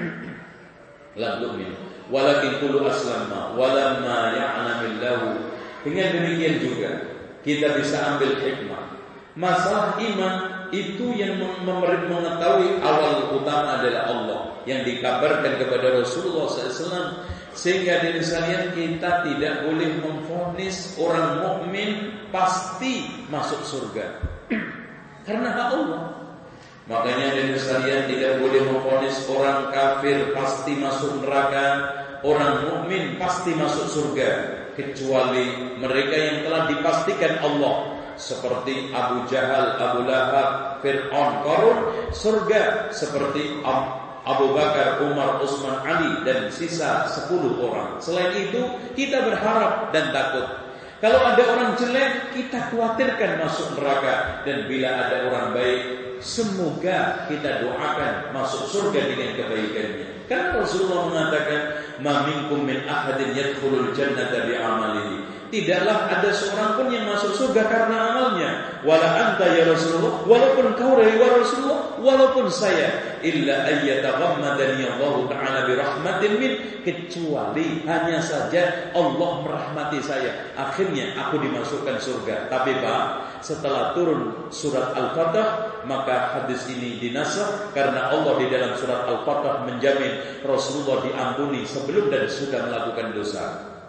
la tu'min walakin qulu aslamna walamma ya'lamillahu. Dengan demikian juga kita bisa ambil hikmah. Masalah iman itu yang mengetahui awal utama adalah Allah, yang dikabarkan kepada Rasulullah shallallahu alaihi wasallam. Sehingga dari sekalian kita tidak boleh memvonis orang mukmin pasti masuk surga karena hak Allah. Makanya dari sekalian tidak boleh memvonis orang kafir pasti masuk neraka, orang mukmin pasti masuk surga, kecuali mereka yang telah dipastikan Allah. Seperti Abu Jahal, Abu Lahab, Fir'aun, Qarun, surga. Seperti Abu Bakar, Umar, Utsman, Ali dan sisa sepuluh orang. Selain itu kita berharap dan takut. Kalau ada orang jelek, kita khawatirkan masuk neraka. Dan bila ada orang baik, semoga kita doakan masuk surga dengan kebaikannya. Karena Rasulullah mengatakan, "Ma minkum min ahadin yadkhulul jannata bi'amalihi." Tidaklah ada seorang pun yang masuk surga karena amalnya. Wala anta ya Rasulullah, walaupun kau ya Rasulullah, walaupun saya, illa ayyataghammadani Allah Ta'ala birahmatin min, kecuali hanya saja Allah merahmati saya, akhirnya aku dimasukkan surga. Tapi Pak, setelah turun surat Al-Fatah, maka hadis ini dinasakh karena Allah di dalam surat Al-Fatah menjamin Rasulullah diampuni sebelum dan sudah melakukan dosa.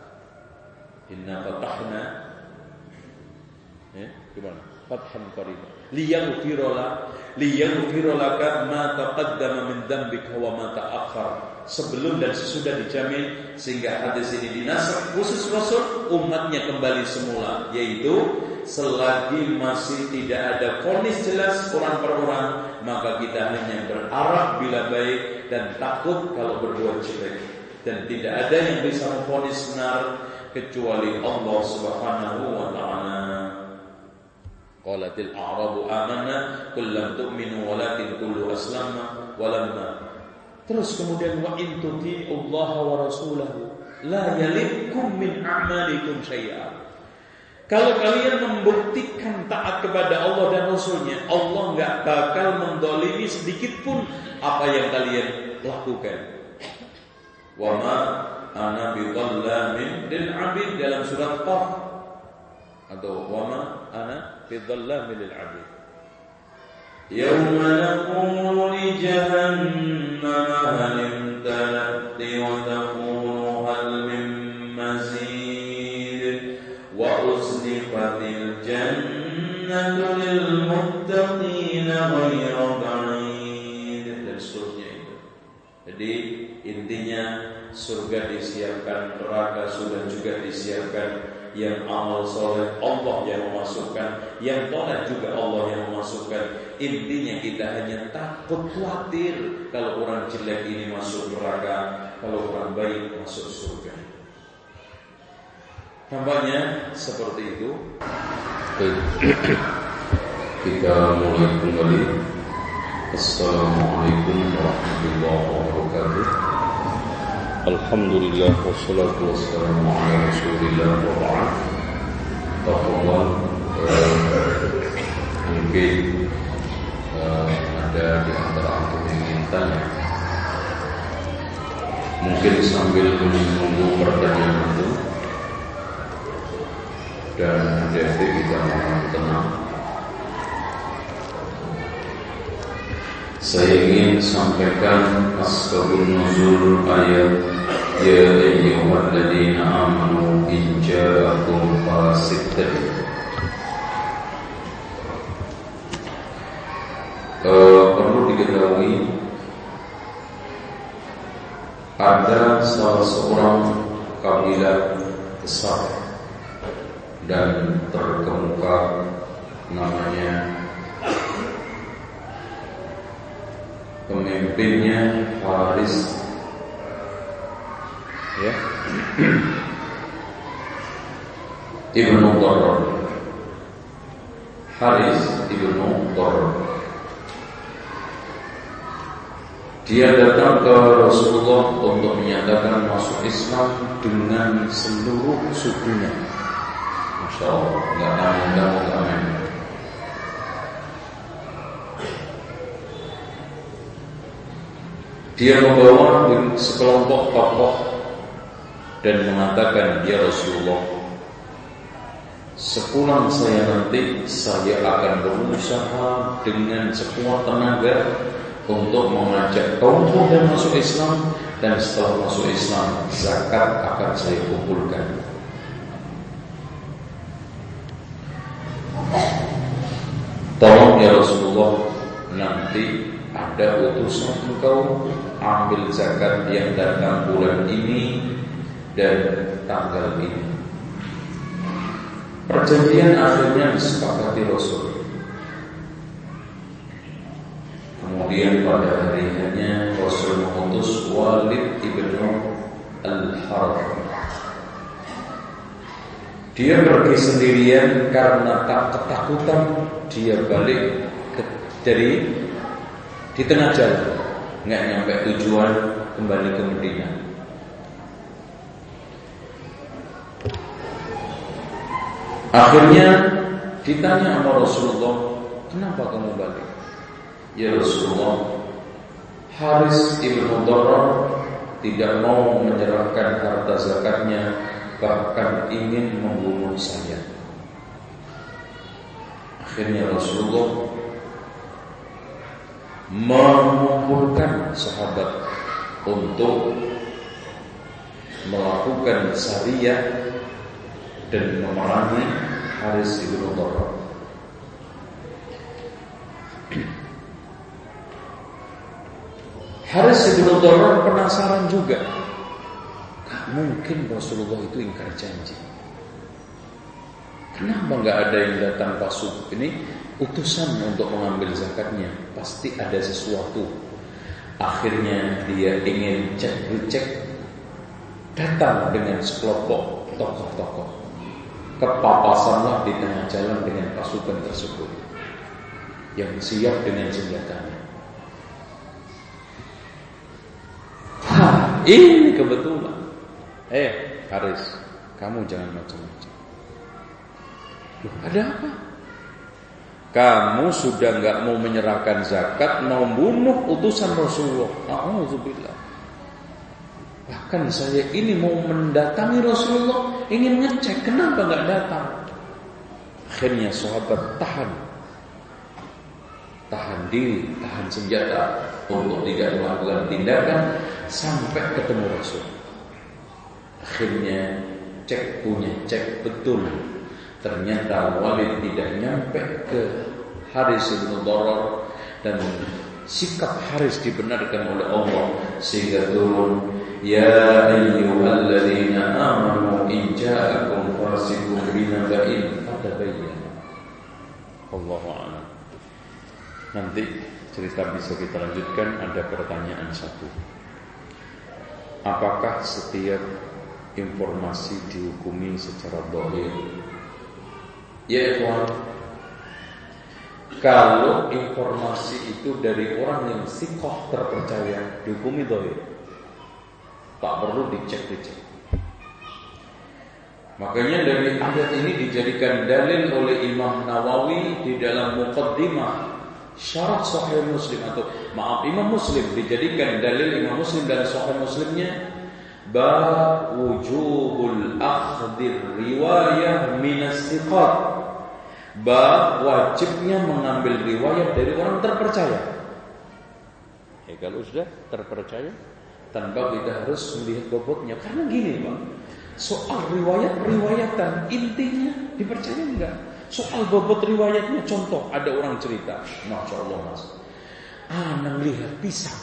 Inna fatahna, ya, gimana? Fathan qariba. Liyaghfirala, liyaghfiralaka ma taqaddama min dzambika wa ma ta'akhkhar. Sebelum dan sesudah dijamin, sehingga hadis ini dinasakh khusus Rasul, umatnya kembali semula, yaitu selagi masih tidak ada vonis jelas orang per orang, maka kita hanya berharap bila baik dan takut kalau berbuat jelek. Dan tidak ada yang bisa memvonis benar kecuali Allah Subhanahu wa ta'ala. Qalatil a'rabu amanna qul lam tu'minu walakin qulu aslamna walamma. Terus kemudian wa in tuti'u Allah wa rasulahu la yalikum min a'malikum syai'a. Kalau kalian membuktikan taat kepada Allah dan Rasulnya, Allah enggak bakal mendolimi sedikit pun apa yang kalian lakukan. Wa ma ana bidhallamin lil 'abid dalam surat Qaf, atau wa ma ana bidhallamin lil 'abid. Yauma naqulu li jahannama hal imtala'ti wa taqulu hal min mazid wa uzlifatil jannatu lil muttaqina ghayra ba'id, dan seterusnya itu. Jadi intinya surga disiapkan, neraka sudah juga disiapkan. Yang amal soleh Allah yang memasukkan, yang toleh juga Allah yang memasukkan. Intinya kita hanya takut khawatir kalau orang jelek ini masuk neraka, kalau orang baik masuk surga. Tampaknya seperti itu. Kita mulai kembali. Assalamualaikum warahmatullahi wabarakatuh. Alhamdulillah wassalatu wassalamu ala Rasulillah wa ba'd. Tafadhal, mungkin uh, ada di antara antum yang ingin tanya. Mungkin sambil menunggu pertanyaan itu, dan adik-adik kita mohon tenang. Saya ingin sampaikan asbabun nuzul ayat ya ayyuhalladzina amanu in ja'akum fasiqun. Uh, perlu diketahui ada salah seorang kabilah besar dan terkemuka namanya, pemimpinnya Haris, ya, Ibnu Darrar. Haris Ibnu Darrar. Dia datang ke Rasulullah untuk menyatakan masuk Islam dengan seluruh sukunya. Masya Allah, nggak nanggung amin. Dia membawa sekelompok tokoh dan mengatakan, ya Rasulullah, sepulang saya nanti saya akan berusaha dengan sekuat tenaga untuk mengajak kaum muda masuk Islam, dan setelah masuk Islam zakat akan saya kumpulkan. Tolong ya Rasulullah, nanti ada utusan engkau ambil zakat yang datang bulan ini dan tanggal ini. Perjanjian akhirnya disepakati Rasul. Kemudian pada harinya Rasul mengutus Walid ibnu Al-Harith. Dia pergi sendirian karena tak ketakutan. Dia balik ke, dari di tengah jalan, nggak nyampe tujuan, kembali ke Madinah. Akhirnya ditanya sama Rasulullah, kenapa kamu balik? Ya Rasulullah, Haris ibnu Darrar tidak mau menyerahkan harta zakatnya, bahkan ingin membunuh saya. Akhirnya Rasulullah mengumpulkan sahabat untuk melakukan syariah dan memerangi Haris ibnu Darrar. Haris ibnu Darrar penasaran juga. Gak mungkin Rasulullah itu ingkar janji. Kenapa gak ada yang datang pasuk ini utusan untuk mengambil zakatnya? Pasti ada sesuatu. Akhirnya dia ingin cek-cek, datang dengan sekelompok tokoh-tokoh. Kepapasanlah di tengah jalan dengan pasukan tersebut yang siap dengan senjatanya. Hah, ini kebetulan. Eh, Haris, kamu jangan macam-macam. Loh, ada apa? Kamu sudah enggak mau menyerahkan zakat, mau bunuh utusan Rasulullah. A'udzubillah. Bahkan saya ini mau mendatangi Rasulullah, ingin ngecek kenapa enggak datang. Akhirnya sahabat tahan. Tahan diri, tahan senjata untuk tidak melakukan tindakan sampai ketemu Rasul. Akhirnya cek punya cek betul. Ternyata Walid tidak nyampe ke Haris ibnu Darrar, dan sikap Haris dibenarkan oleh Allah sehingga turun ya ayyuhalladzina amanu in ja'akum fasiqun binaba'in fatabayyanu. Allahu a'lam. Nanti cerita bisa kita lanjutkan. Ada pertanyaan satu. Apakah setiap informasi dihukumi secara dhahir? Ya ikhwan, kalau informasi itu dari orang yang sikoh terpercaya, dihukumi dhahir. Tak perlu dicek-dicek. Makanya dari ayat ini dijadikan dalil oleh Imam Nawawi di dalam Muqaddimah Syarah Sahih Muslim, atau maaf Imam Muslim dijadikan dalil Imam Muslim dalam Sahih Muslimnya, bab wujubul akhdhir riwayah minas thiqat, bab wajibnya mengambil riwayat dari orang terpercaya. Ya, kalau sudah terpercaya tanpa kita harus melihat bobotnya. Karena gini Pak, soal riwayat-riwayatan intinya dipercaya enggak? Soal bobot riwayatnya, contoh ada orang cerita, Masya Allah mas, ana melihat pisang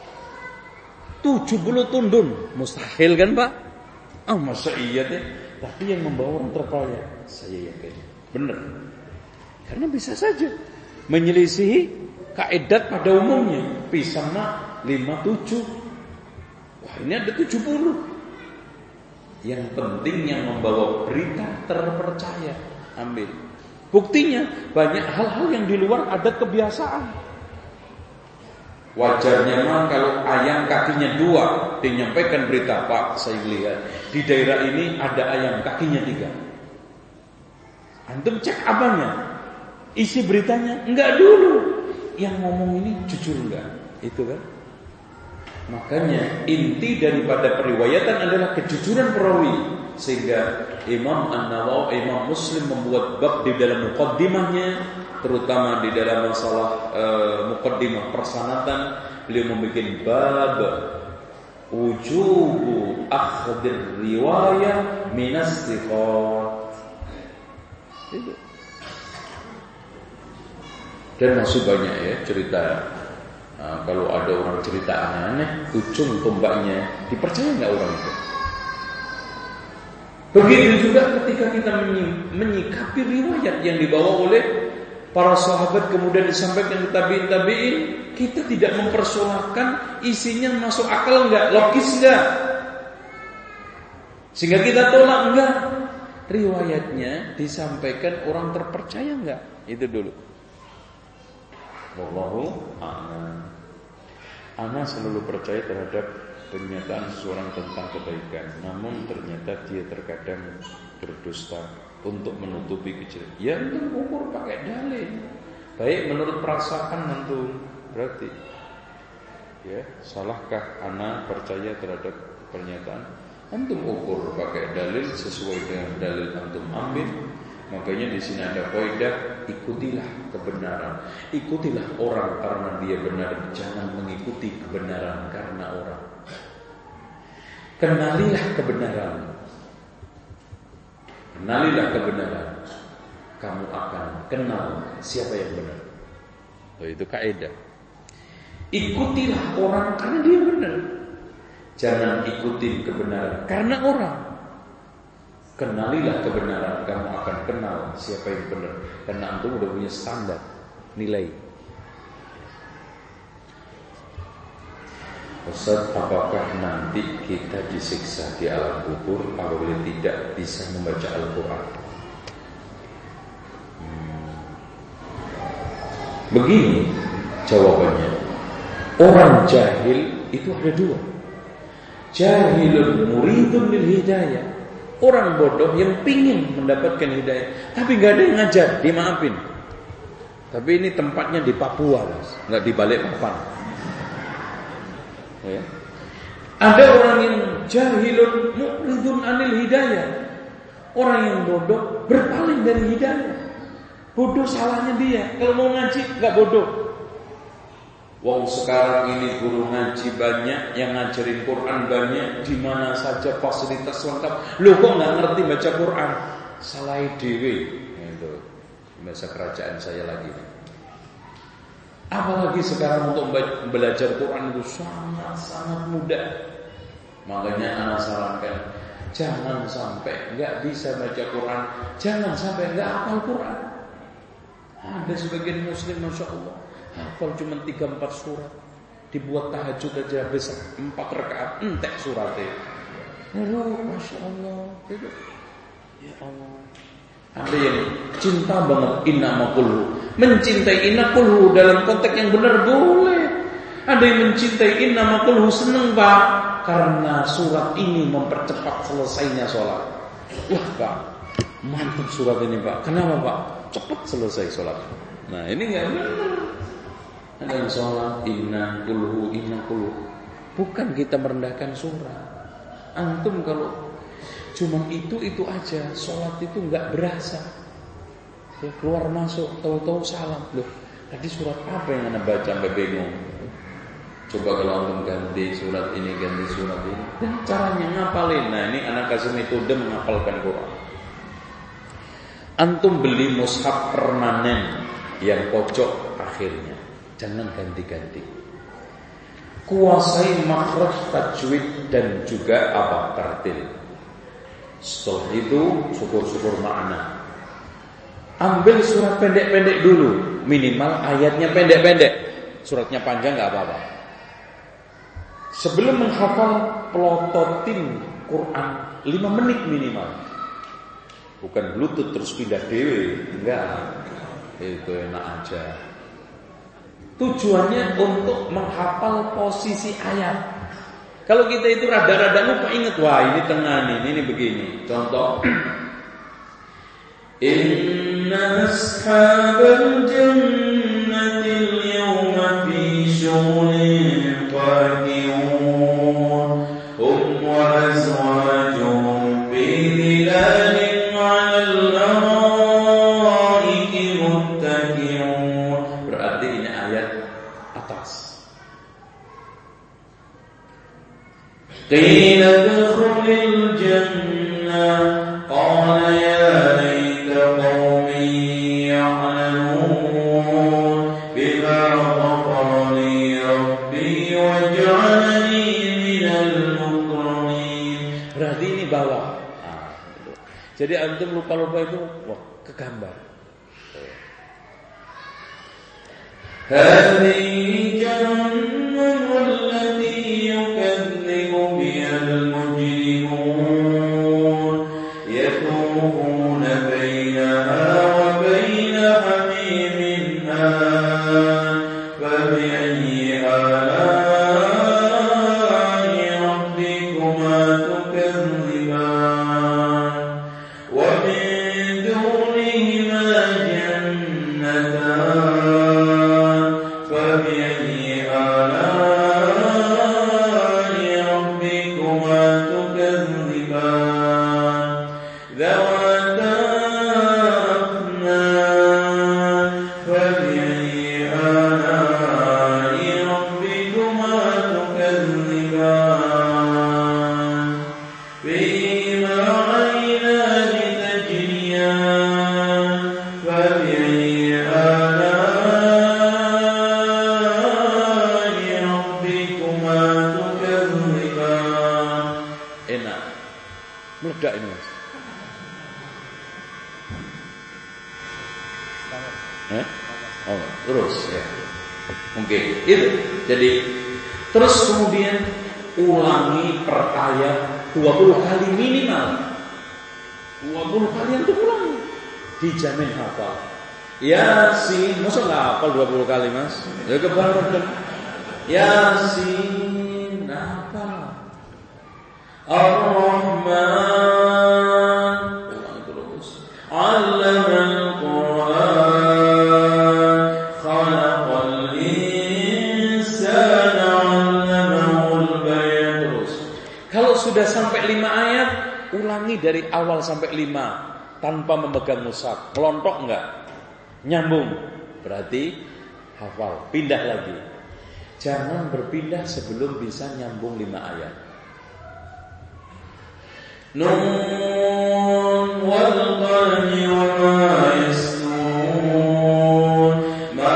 tujuh puluh tundun, mustahil kan Pak? Ah masa iya deh. Tapi yang membawa orang terpercaya, saya yakin benar. Karena bisa saja menyelisihi kaidah pada umumnya. Pisang nak lima tujuh, wah ini ada tujuh puluh. Yang penting yang membawa berita terpercaya, ambil. Buktinya banyak hal-hal yang di luar adat kebiasaan. Wajarnya mah kalau ayam kakinya dua, dinyampaikan berita, Pak saya lihat di daerah ini ada ayam kakinya tiga. Antum cek abangnya, isi beritanya enggak dulu. Yang ngomong ini jujur enggak? Itu kan? Makanya inti daripada periwayatan adalah kejujuran perawi. Sehingga Imam An-Nawawi, Imam Muslim membuat bab di dalam muqaddimahnya, terutama di dalam masalah uh, muqaddimah persanatan, beliau membuat bab wujubu akhdhir riwayah minas thiqat. Itu. Dan masih banyak ya cerita. Nah, kalau ada orang cerita aneh-aneh, ujung tombaknya dipercaya nggak orang itu? Begitu juga ketika kita menyikapi riwayat yang dibawa oleh para sahabat kemudian disampaikan ke tabi'in tabi'in, kita tidak mempersoalkan isinya masuk akal enggak, logis enggak, sehingga kita tolak enggak. Riwayatnya disampaikan orang terpercaya enggak? Itu dulu. Wallahu a'lam. Ana selalu percaya terhadap pernyataan seseorang tentang kebaikan, namun ternyata dia terkadang berdusta untuk menutupi kejelekan. Ya antum ukur pakai dalil. Baik menurut perasaan antum, berarti ya salahkah ana percaya terhadap pernyataan? Antum ukur pakai dalil sesuai dengan dalil antum ambil. Makanya di sini ada kaidah, ikutilah kebenaran. Ikutilah orang karena dia benar, jangan mengikuti kebenaran karena orang. Kenalilah kebenaran. Kenalilah kebenaran. Kamu akan kenal siapa yang benar. Oh, itu kaidah. Ikutilah orang karena dia benar. Jangan ikuti kebenaran karena orang. Kenalilah kebenaran, kamu akan kenal siapa yang benar. Karena antum udah punya standar nilai. Ustaz, apakah nanti kita disiksa di alam kubur apabila tidak bisa membaca Al-Quran? Hmm. Begini jawabannya. Orang jahil itu ada dua. Jahilun muridun lil hidayah. Orang bodoh yang pingin mendapatkan hidayah, tapi gak ada yang ngajar, dimaafin. Tapi ini tempatnya di Papua, nggak di Balikpapan. Ya. Ada orang yang jahilun mu'ridun anil hidayah. Orang yang bodoh berpaling dari hidayah. Bodoh salahnya dia. Kalau mau ngaji nggak bodoh. Wong sekarang ini guru ngaji banyak, yang ngajarin Quran banyak, di mana saja fasilitas lengkap. Loh kok nggak ngerti baca Quran? Salah dewe. Itu bahasa kerajaan saya lagi. Apalagi sekarang untuk belajar Quran itu sangat-sangat mudah. Makanya anak sarankan, jangan sampai nggak bisa baca Quran, jangan sampai nggak hafal Quran. Ada sebagian Muslim, masya Allah, hafal cuma tiga empat surat, dibuat tahajud aja habis empat rakaat, entek suratnya. Lalu, masya Allah, itu, ya Allah. Ada yang cinta banget inna ma qulhu, mencintai inna qulhu dalam konteks yang benar boleh. Ada yang mencintai innama qulhu, seneng Pak, karena surat ini mempercepat selesainya sholat. Wah Pak, mantap surat ini Pak. Kenapa Pak? Cepat selesai sholat. Nah ini nggak benar. Ada yang sholat inna qulhu inna qulhu. Bukan kita merendahkan surat. Antum kalau cuma itu itu aja, sholat itu nggak berasa. Ya, keluar masuk, tahu-tahu salam. Loh, tadi surat apa yang anda baca sampai bingung? Coba kalau antum ganti surat ini, ganti surat ini, dan caranya ngapalin. Nah ini anak kasih metode menghafalkan Quran. Antum beli mushaf permanen yang pojok akhirnya, jangan ganti-ganti. Kuasai makhraj, tajwid, dan juga apa tartil. Setelah itu syukur-syukur makna. Ambil surat pendek-pendek dulu, minimal ayatnya pendek-pendek. Suratnya panjang nggak apa-apa. Sebelum menghafal, pelototin Quran lima menit minimal. Bukan bluetooth terus pindah dewe, enggak. Itu enak aja. Tujuannya untuk menghafal posisi ayat. Kalau kita itu rada-rada lupa, ingat, wah ini tengah nih, ini begini. Contoh, Inna ashabal jannati al-yawma fi syughulin fakihun hum wa azwajuhum fi dhilalin 'alal araiki muttaqi'un. Berarti ini ayat atas. Qila adkhulil jannah qala ya laita qaumi ya'lamun bima ghafara li rabbi waj'alani minal mukramin. Berarti ini bawah. Nah, gitu. Jadi antum lupa-lupa itu wah, kegambar. Hadhihi jahannam allati yukadzibu bihal mujrimun yatufuna bainaha wa baina hamimin an fabi'ayyi ala'i rabbikuma tukadziban wa min dunihima jannatan فبأي آلاء ربكما تكذبان ذواتا أفنان فبأي آلاء ربكما تكذبان فيهما عينان تجريان فبأي آلاء meledak ini Mas. Eh? Oh, terus ya. Mungkin itu. Jadi terus kemudian ulangi per ayat dua puluh kali minimal. dua puluh kali untuk ulangi. Dijamin hafal. Yasin, masa enggak hafal dua puluh kali Mas? Ya kebarukan. Yasin, hafal. Ar-Rahman, ulang terus. 'Allamal Qur'an, khalaqal insana 'allamahul bayan. Terus. Kalau sudah sampai lima ayat, ulangi dari awal sampai lima tanpa memegang mushaf. Melontok enggak? Nyambung. Berarti hafal. Pindah lagi. Jangan berpindah sebelum bisa nyambung lima ayat. Nun wal qalami wa ma yasturun ma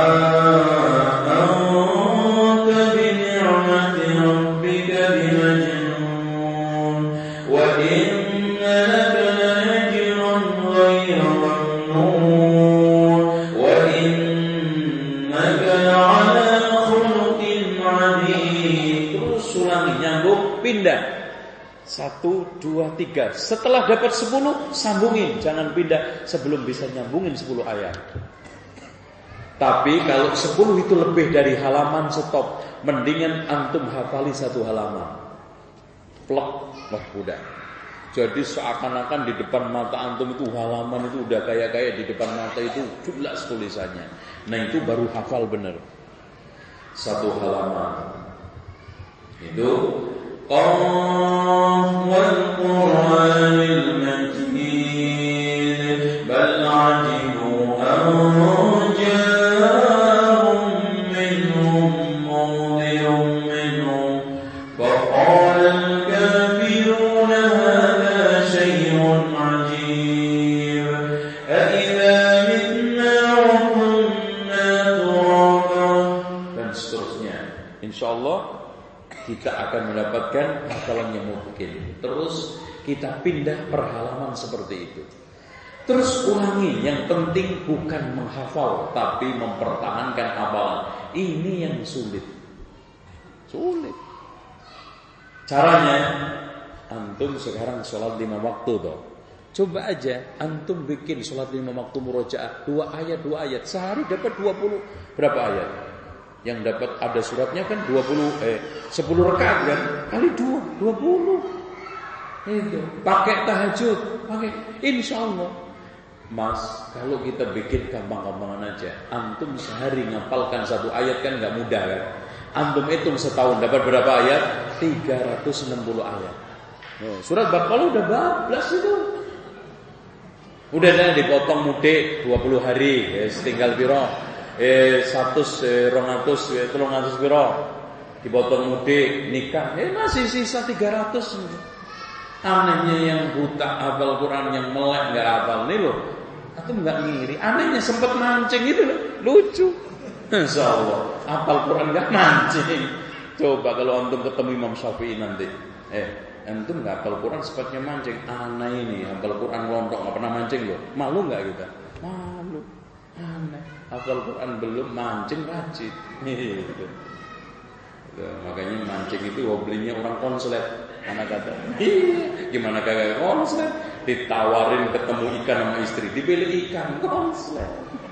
anta bi ni'mati rabbika bimajnun wa inna laka la'ajran ghayra mamnun wa innaka la'ala khuluqin 'azim. Terus ulangi, nyambung, pindah. Satu, dua, tiga. Setelah dapat sepuluh, sambungin. Jangan pindah sebelum bisa nyambungin sepuluh ayat. Tapi kalau sepuluh itu lebih dari halaman, stop. Mendingan antum hafali satu halaman. Plek, wah udah. Jadi seakan-akan di depan mata antum itu halaman itu udah kayak-kayak di depan mata itu jelas tulisannya. Nah itu baru hafal bener. Satu halaman. Itu Qaf wal Qur'anil Majid bal ajibu an ja'ahum minhum mundirun minhum faqala al-kafiruna hadha shay'un ajib a idza mitna wa kunna turaban, dan seterusnya. Insyaallah kita akan mendapatkan hafalan yang mungkin. Terus kita pindah per halaman seperti itu. Terus ulangi. Yang penting bukan menghafal, tapi mempertahankan hafalan. Ini yang sulit. Sulit. Caranya, antum sekarang sholat lima waktu toh. Coba aja antum bikin sholat lima waktu murojaah, dua ayat dua ayat, sehari dapat dua puluh berapa ayat? Yang dapat ada suratnya kan dua puluh eh sepuluh rakaat kan, kali dua dua puluh. Itu pakai tahajud, pakai insyaallah. Mas, kalau kita bikin gampang-gampangan aja, antum sehari ngapalkan satu ayat kan enggak mudah kan? Antum hitung setahun dapat berapa ayat? tiga ratus enam puluh ayat. Oh, surat Baqarah udah bablas itu. Udah dah dipotong mudik dua puluh hari, ya, tinggal piro? Eh seratus, eh, rongatus, eh, telung atus piro, dipotong mudik, nikah, eh masih sisa tiga ratus. Anehnya yang buta hafal Quran, yang melek nggak hafal nih loh, atau nggak ngiri. Anehnya sempat mancing itu loh, lucu. Insya Allah hafal Quran nggak mancing. Coba kalau antum ketemu Imam Syafi'i nanti, eh antum nggak hafal Quran sepatnya mancing. Aneh ini hafal Quran lontok nggak pernah mancing loh, malu nggak kita? Malu, aneh. Hafal Quran belum mancing rajin. Gitu. Makanya mancing itu hobinya orang konslet. Anak kata, gimana kagak konslet? Ditawarin ketemu ikan sama istri, dipilih ikan, konslet.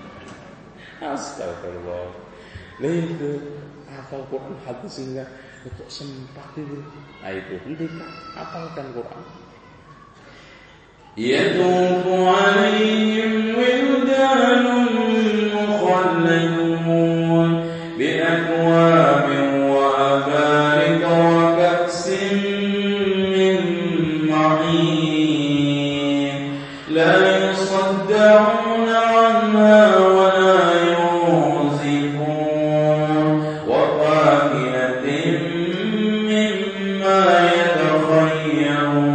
Astagfirullah. Lah itu hafal Quran hati sehingga kok sempat itu. Nah itu hentikan, hafalkan Quran. Yatufu alaihim wildanun mukhalladun biakwabin wa abarika wa ka'sin min ma'in la yusaddauna anha wa la yunzifun wa fakihatin mimma yatakhayyarun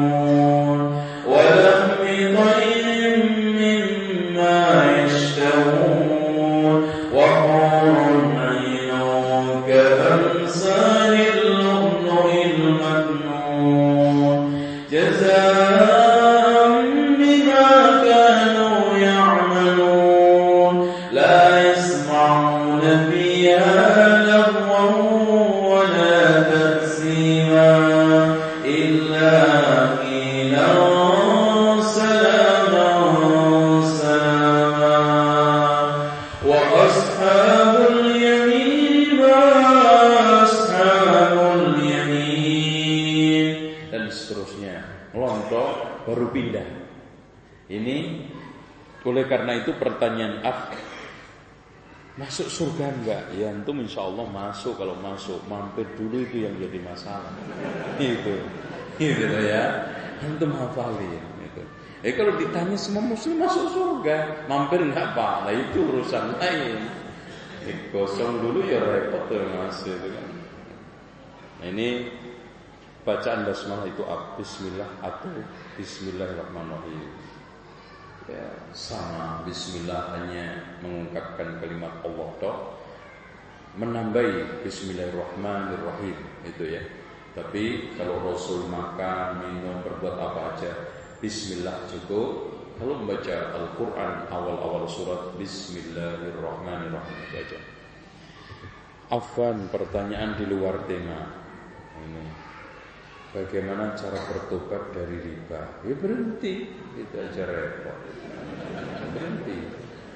Oleh karena itu pertanyaan ah, masuk surga enggak? Ya antum insyaallah masuk. Kalau masuk mampir dulu itu yang jadi masalah. Gitu. Gitu ya. Antum hafalin gitu. Eh kalau ditanya semua muslim masuk surga, mampir enggak apa? Nah itu urusan lain. Eh, kosong dulu ya repot tuh Mas itu kan. Nah ini bacaan basmalah itu bismillah atau bismillahirrahmanirrahim. Ya, sama bismillah hanya mengungkapkan kalimat Allah toh, menambahi bismillahirrahmanirrahim itu ya. Tapi kalau Rasul makan, minum, berbuat apa aja bismillah cukup. Kalau membaca Al-Quran awal-awal surat bismillahirrahmanirrahim aja. Afwan, pertanyaan di luar tema ini. Bagaimana cara bertobat dari riba? Ya berhenti, itu aja repot. Berhenti.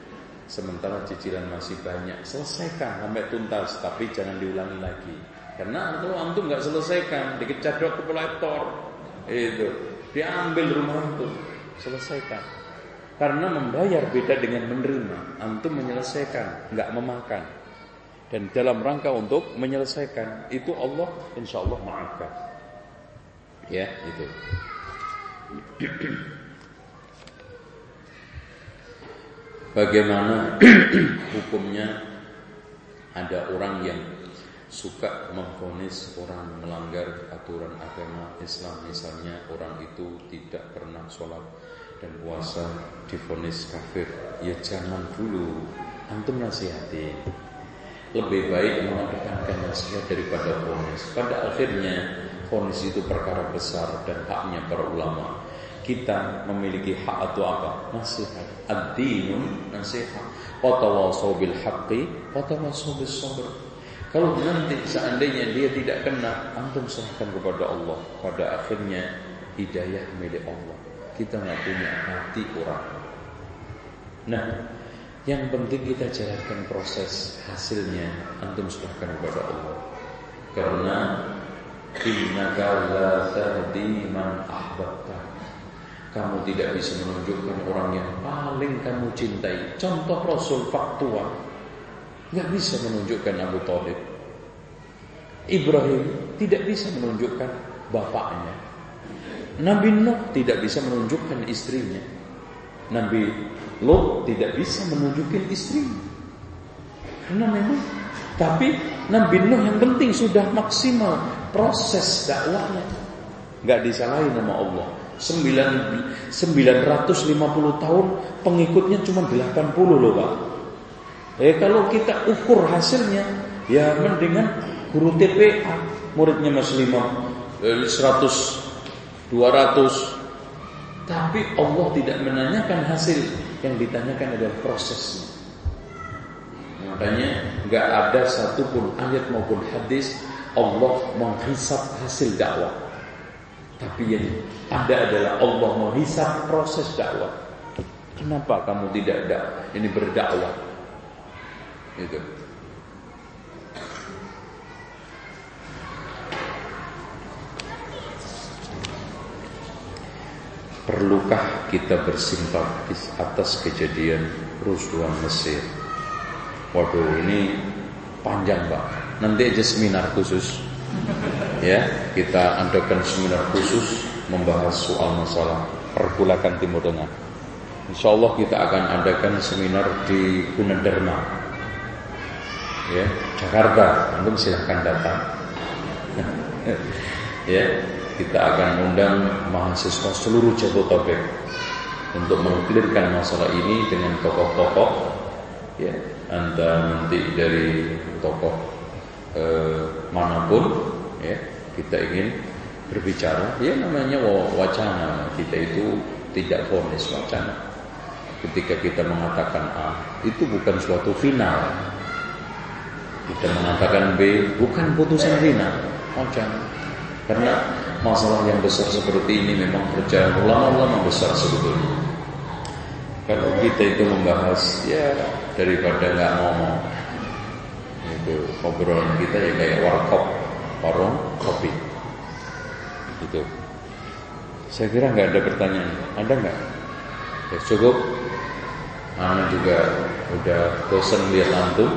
sementara cicilan masih banyak. Selesaikan sampai tuntas, tapi jangan diulangi lagi. Karena kalau antum nggak selesaikan, dikecadok ke kolektor, itu diambil rumah antum. Selesaikan. Karena membayar beda dengan menerima. Antum menyelesaikan, nggak memakan. Dan dalam rangka untuk menyelesaikan itu Allah insya Allah maafkan. Ya itu. Bagaimana hukumnya ada orang yang suka memvonis orang melanggar aturan agama Islam, misalnya orang itu tidak pernah sholat dan puasa divonis kafir. Ya jangan dulu, antum nasihati. Lebih baik mengedepankan nasihat daripada vonis. Pada akhirnya vonis itu perkara besar dan haknya para ulama. Kita memiliki hak atau apa? Nasihat. Ad-dinun nasihat. Wa tawassaw bil haqqi wa tawassaw bis sabr. Kalau nanti seandainya dia tidak kena, antum serahkan kepada Allah. Pada akhirnya hidayah milik Allah. Kita nggak punya hati orang. Nah, yang penting kita jalankan proses, hasilnya antum serahkan kepada Allah. Karena innaka la tahdi man ahbabta. Kamu tidak bisa menunjukkan orang yang paling kamu cintai. Contoh Rasul faktual, nggak bisa menunjukkan Abu Thalib. Ibrahim tidak bisa menunjukkan bapaknya. Nabi Nuh tidak bisa menunjukkan istrinya. Nabi Lot tidak bisa menunjukkan istrinya. Karena memang, tapi Nabi Nuh yang penting sudah maksimal proses dakwahnya, nggak disalahin sama Allah. sembilan ratus lima puluh tahun pengikutnya cuma delapan puluh loh Pak. Eh kalau kita ukur hasilnya, ya mendingan guru T P A muridnya masih lima, seratus, dua ratus. Tapi Allah tidak menanyakan hasil, yang ditanyakan adalah prosesnya. Makanya nggak ada satupun ayat maupun hadis Allah menghisab hasil dakwah. Tapi yang ada adalah Allah menghisab proses dakwah. Kenapa kamu tidak ada ini berdakwah? Itu. Perlukah kita bersimpatis atas kejadian kerusuhan Mesir? Waduh, ini panjang Pak. Nanti aja seminar khusus. Ya, kita adakan seminar khusus membahas soal masalah pergulakan Timur Tengah. Insyaallah kita akan adakan seminar di Gunadarma, ya, Jakarta. Antum silahkan datang. Ya, kita akan undang mahasiswa seluruh Jabodetabek untuk mengklirkan masalah ini dengan tokoh-tokoh, ya, entah nanti dari tokoh eh, manapun, ya, kita ingin berbicara. Ya namanya wacana, kita itu tidak vonis, wacana. Ketika kita mengatakan A, itu bukan suatu final. Kita mengatakan B, bukan putusan final, wacana. Karena masalah yang besar seperti ini memang kerjaan ulama-ulama besar sebetulnya. Kalau kita itu membahas, ya daripada nggak ngomong, itu obrolan kita ya kayak warkop, warung kopi. Itu. Saya kira nggak ada pertanyaan, ada nggak? Ya, cukup. Ana juga udah bosan lihat antum,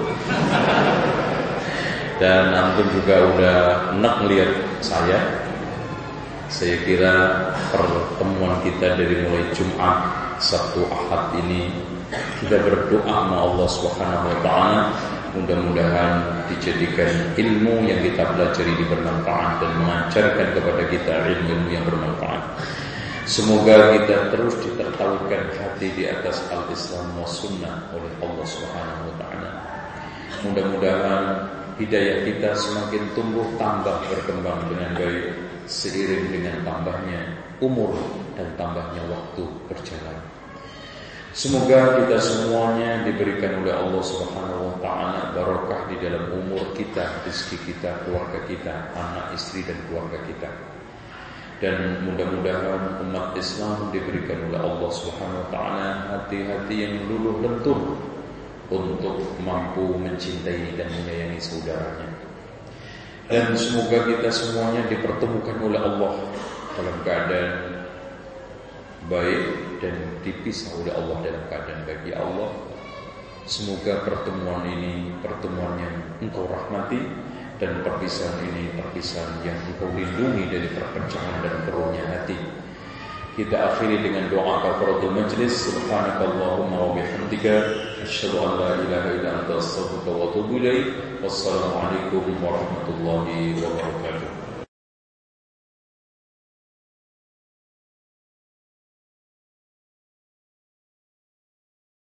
dan antum juga udah enak lihat saya. Saya kira pertemuan kita dari mulai Jumat, Sabtu, Ahad ini kita berdoa sama Allah Subhanahu wa taala, mudah-mudahan dijadikan ilmu yang kita pelajari bermanfaat dan mengajarkan kepada kita ilmu yang bermanfaat. Semoga kita terus ditertawakan hati di atas al-Islam wa sunnah oleh Allah Subhanahu wa taala. Mudah-mudahan hidayah kita semakin tumbuh tambah berkembang dengan baik seiring dengan tambahnya umur dan tambahnya waktu berjalan. Semoga kita semuanya diberikan oleh Allah Subhanahu wa taala barokah di dalam umur kita, rezeki kita, keluarga kita, anak, istri dan keluarga kita. Dan mudah-mudahan umat Islam diberikan oleh Allah Subhanahu wa taala hati-hati yang luluh lentur untuk mampu mencintai dan menyayangi saudaranya. Dan semoga kita semuanya dipertemukan oleh Allah dalam keadaan baik dan dipisah oleh Allah dalam keadaan baik. Ya Allah, semoga pertemuan ini pertemuan yang Engkau rahmati, dan perpisahan ini perpisahan yang Engkau lindungi dari perpecahan dan keruhnya hati. Kita akhiri dengan doa kafaratul majlis. Subhanakallahumma wa bihamdika asyhadu an la ilaha illa anta astaghfiruka wa atubu ilaik. Wassalamualaikum warahmatullahi wabarakatuh.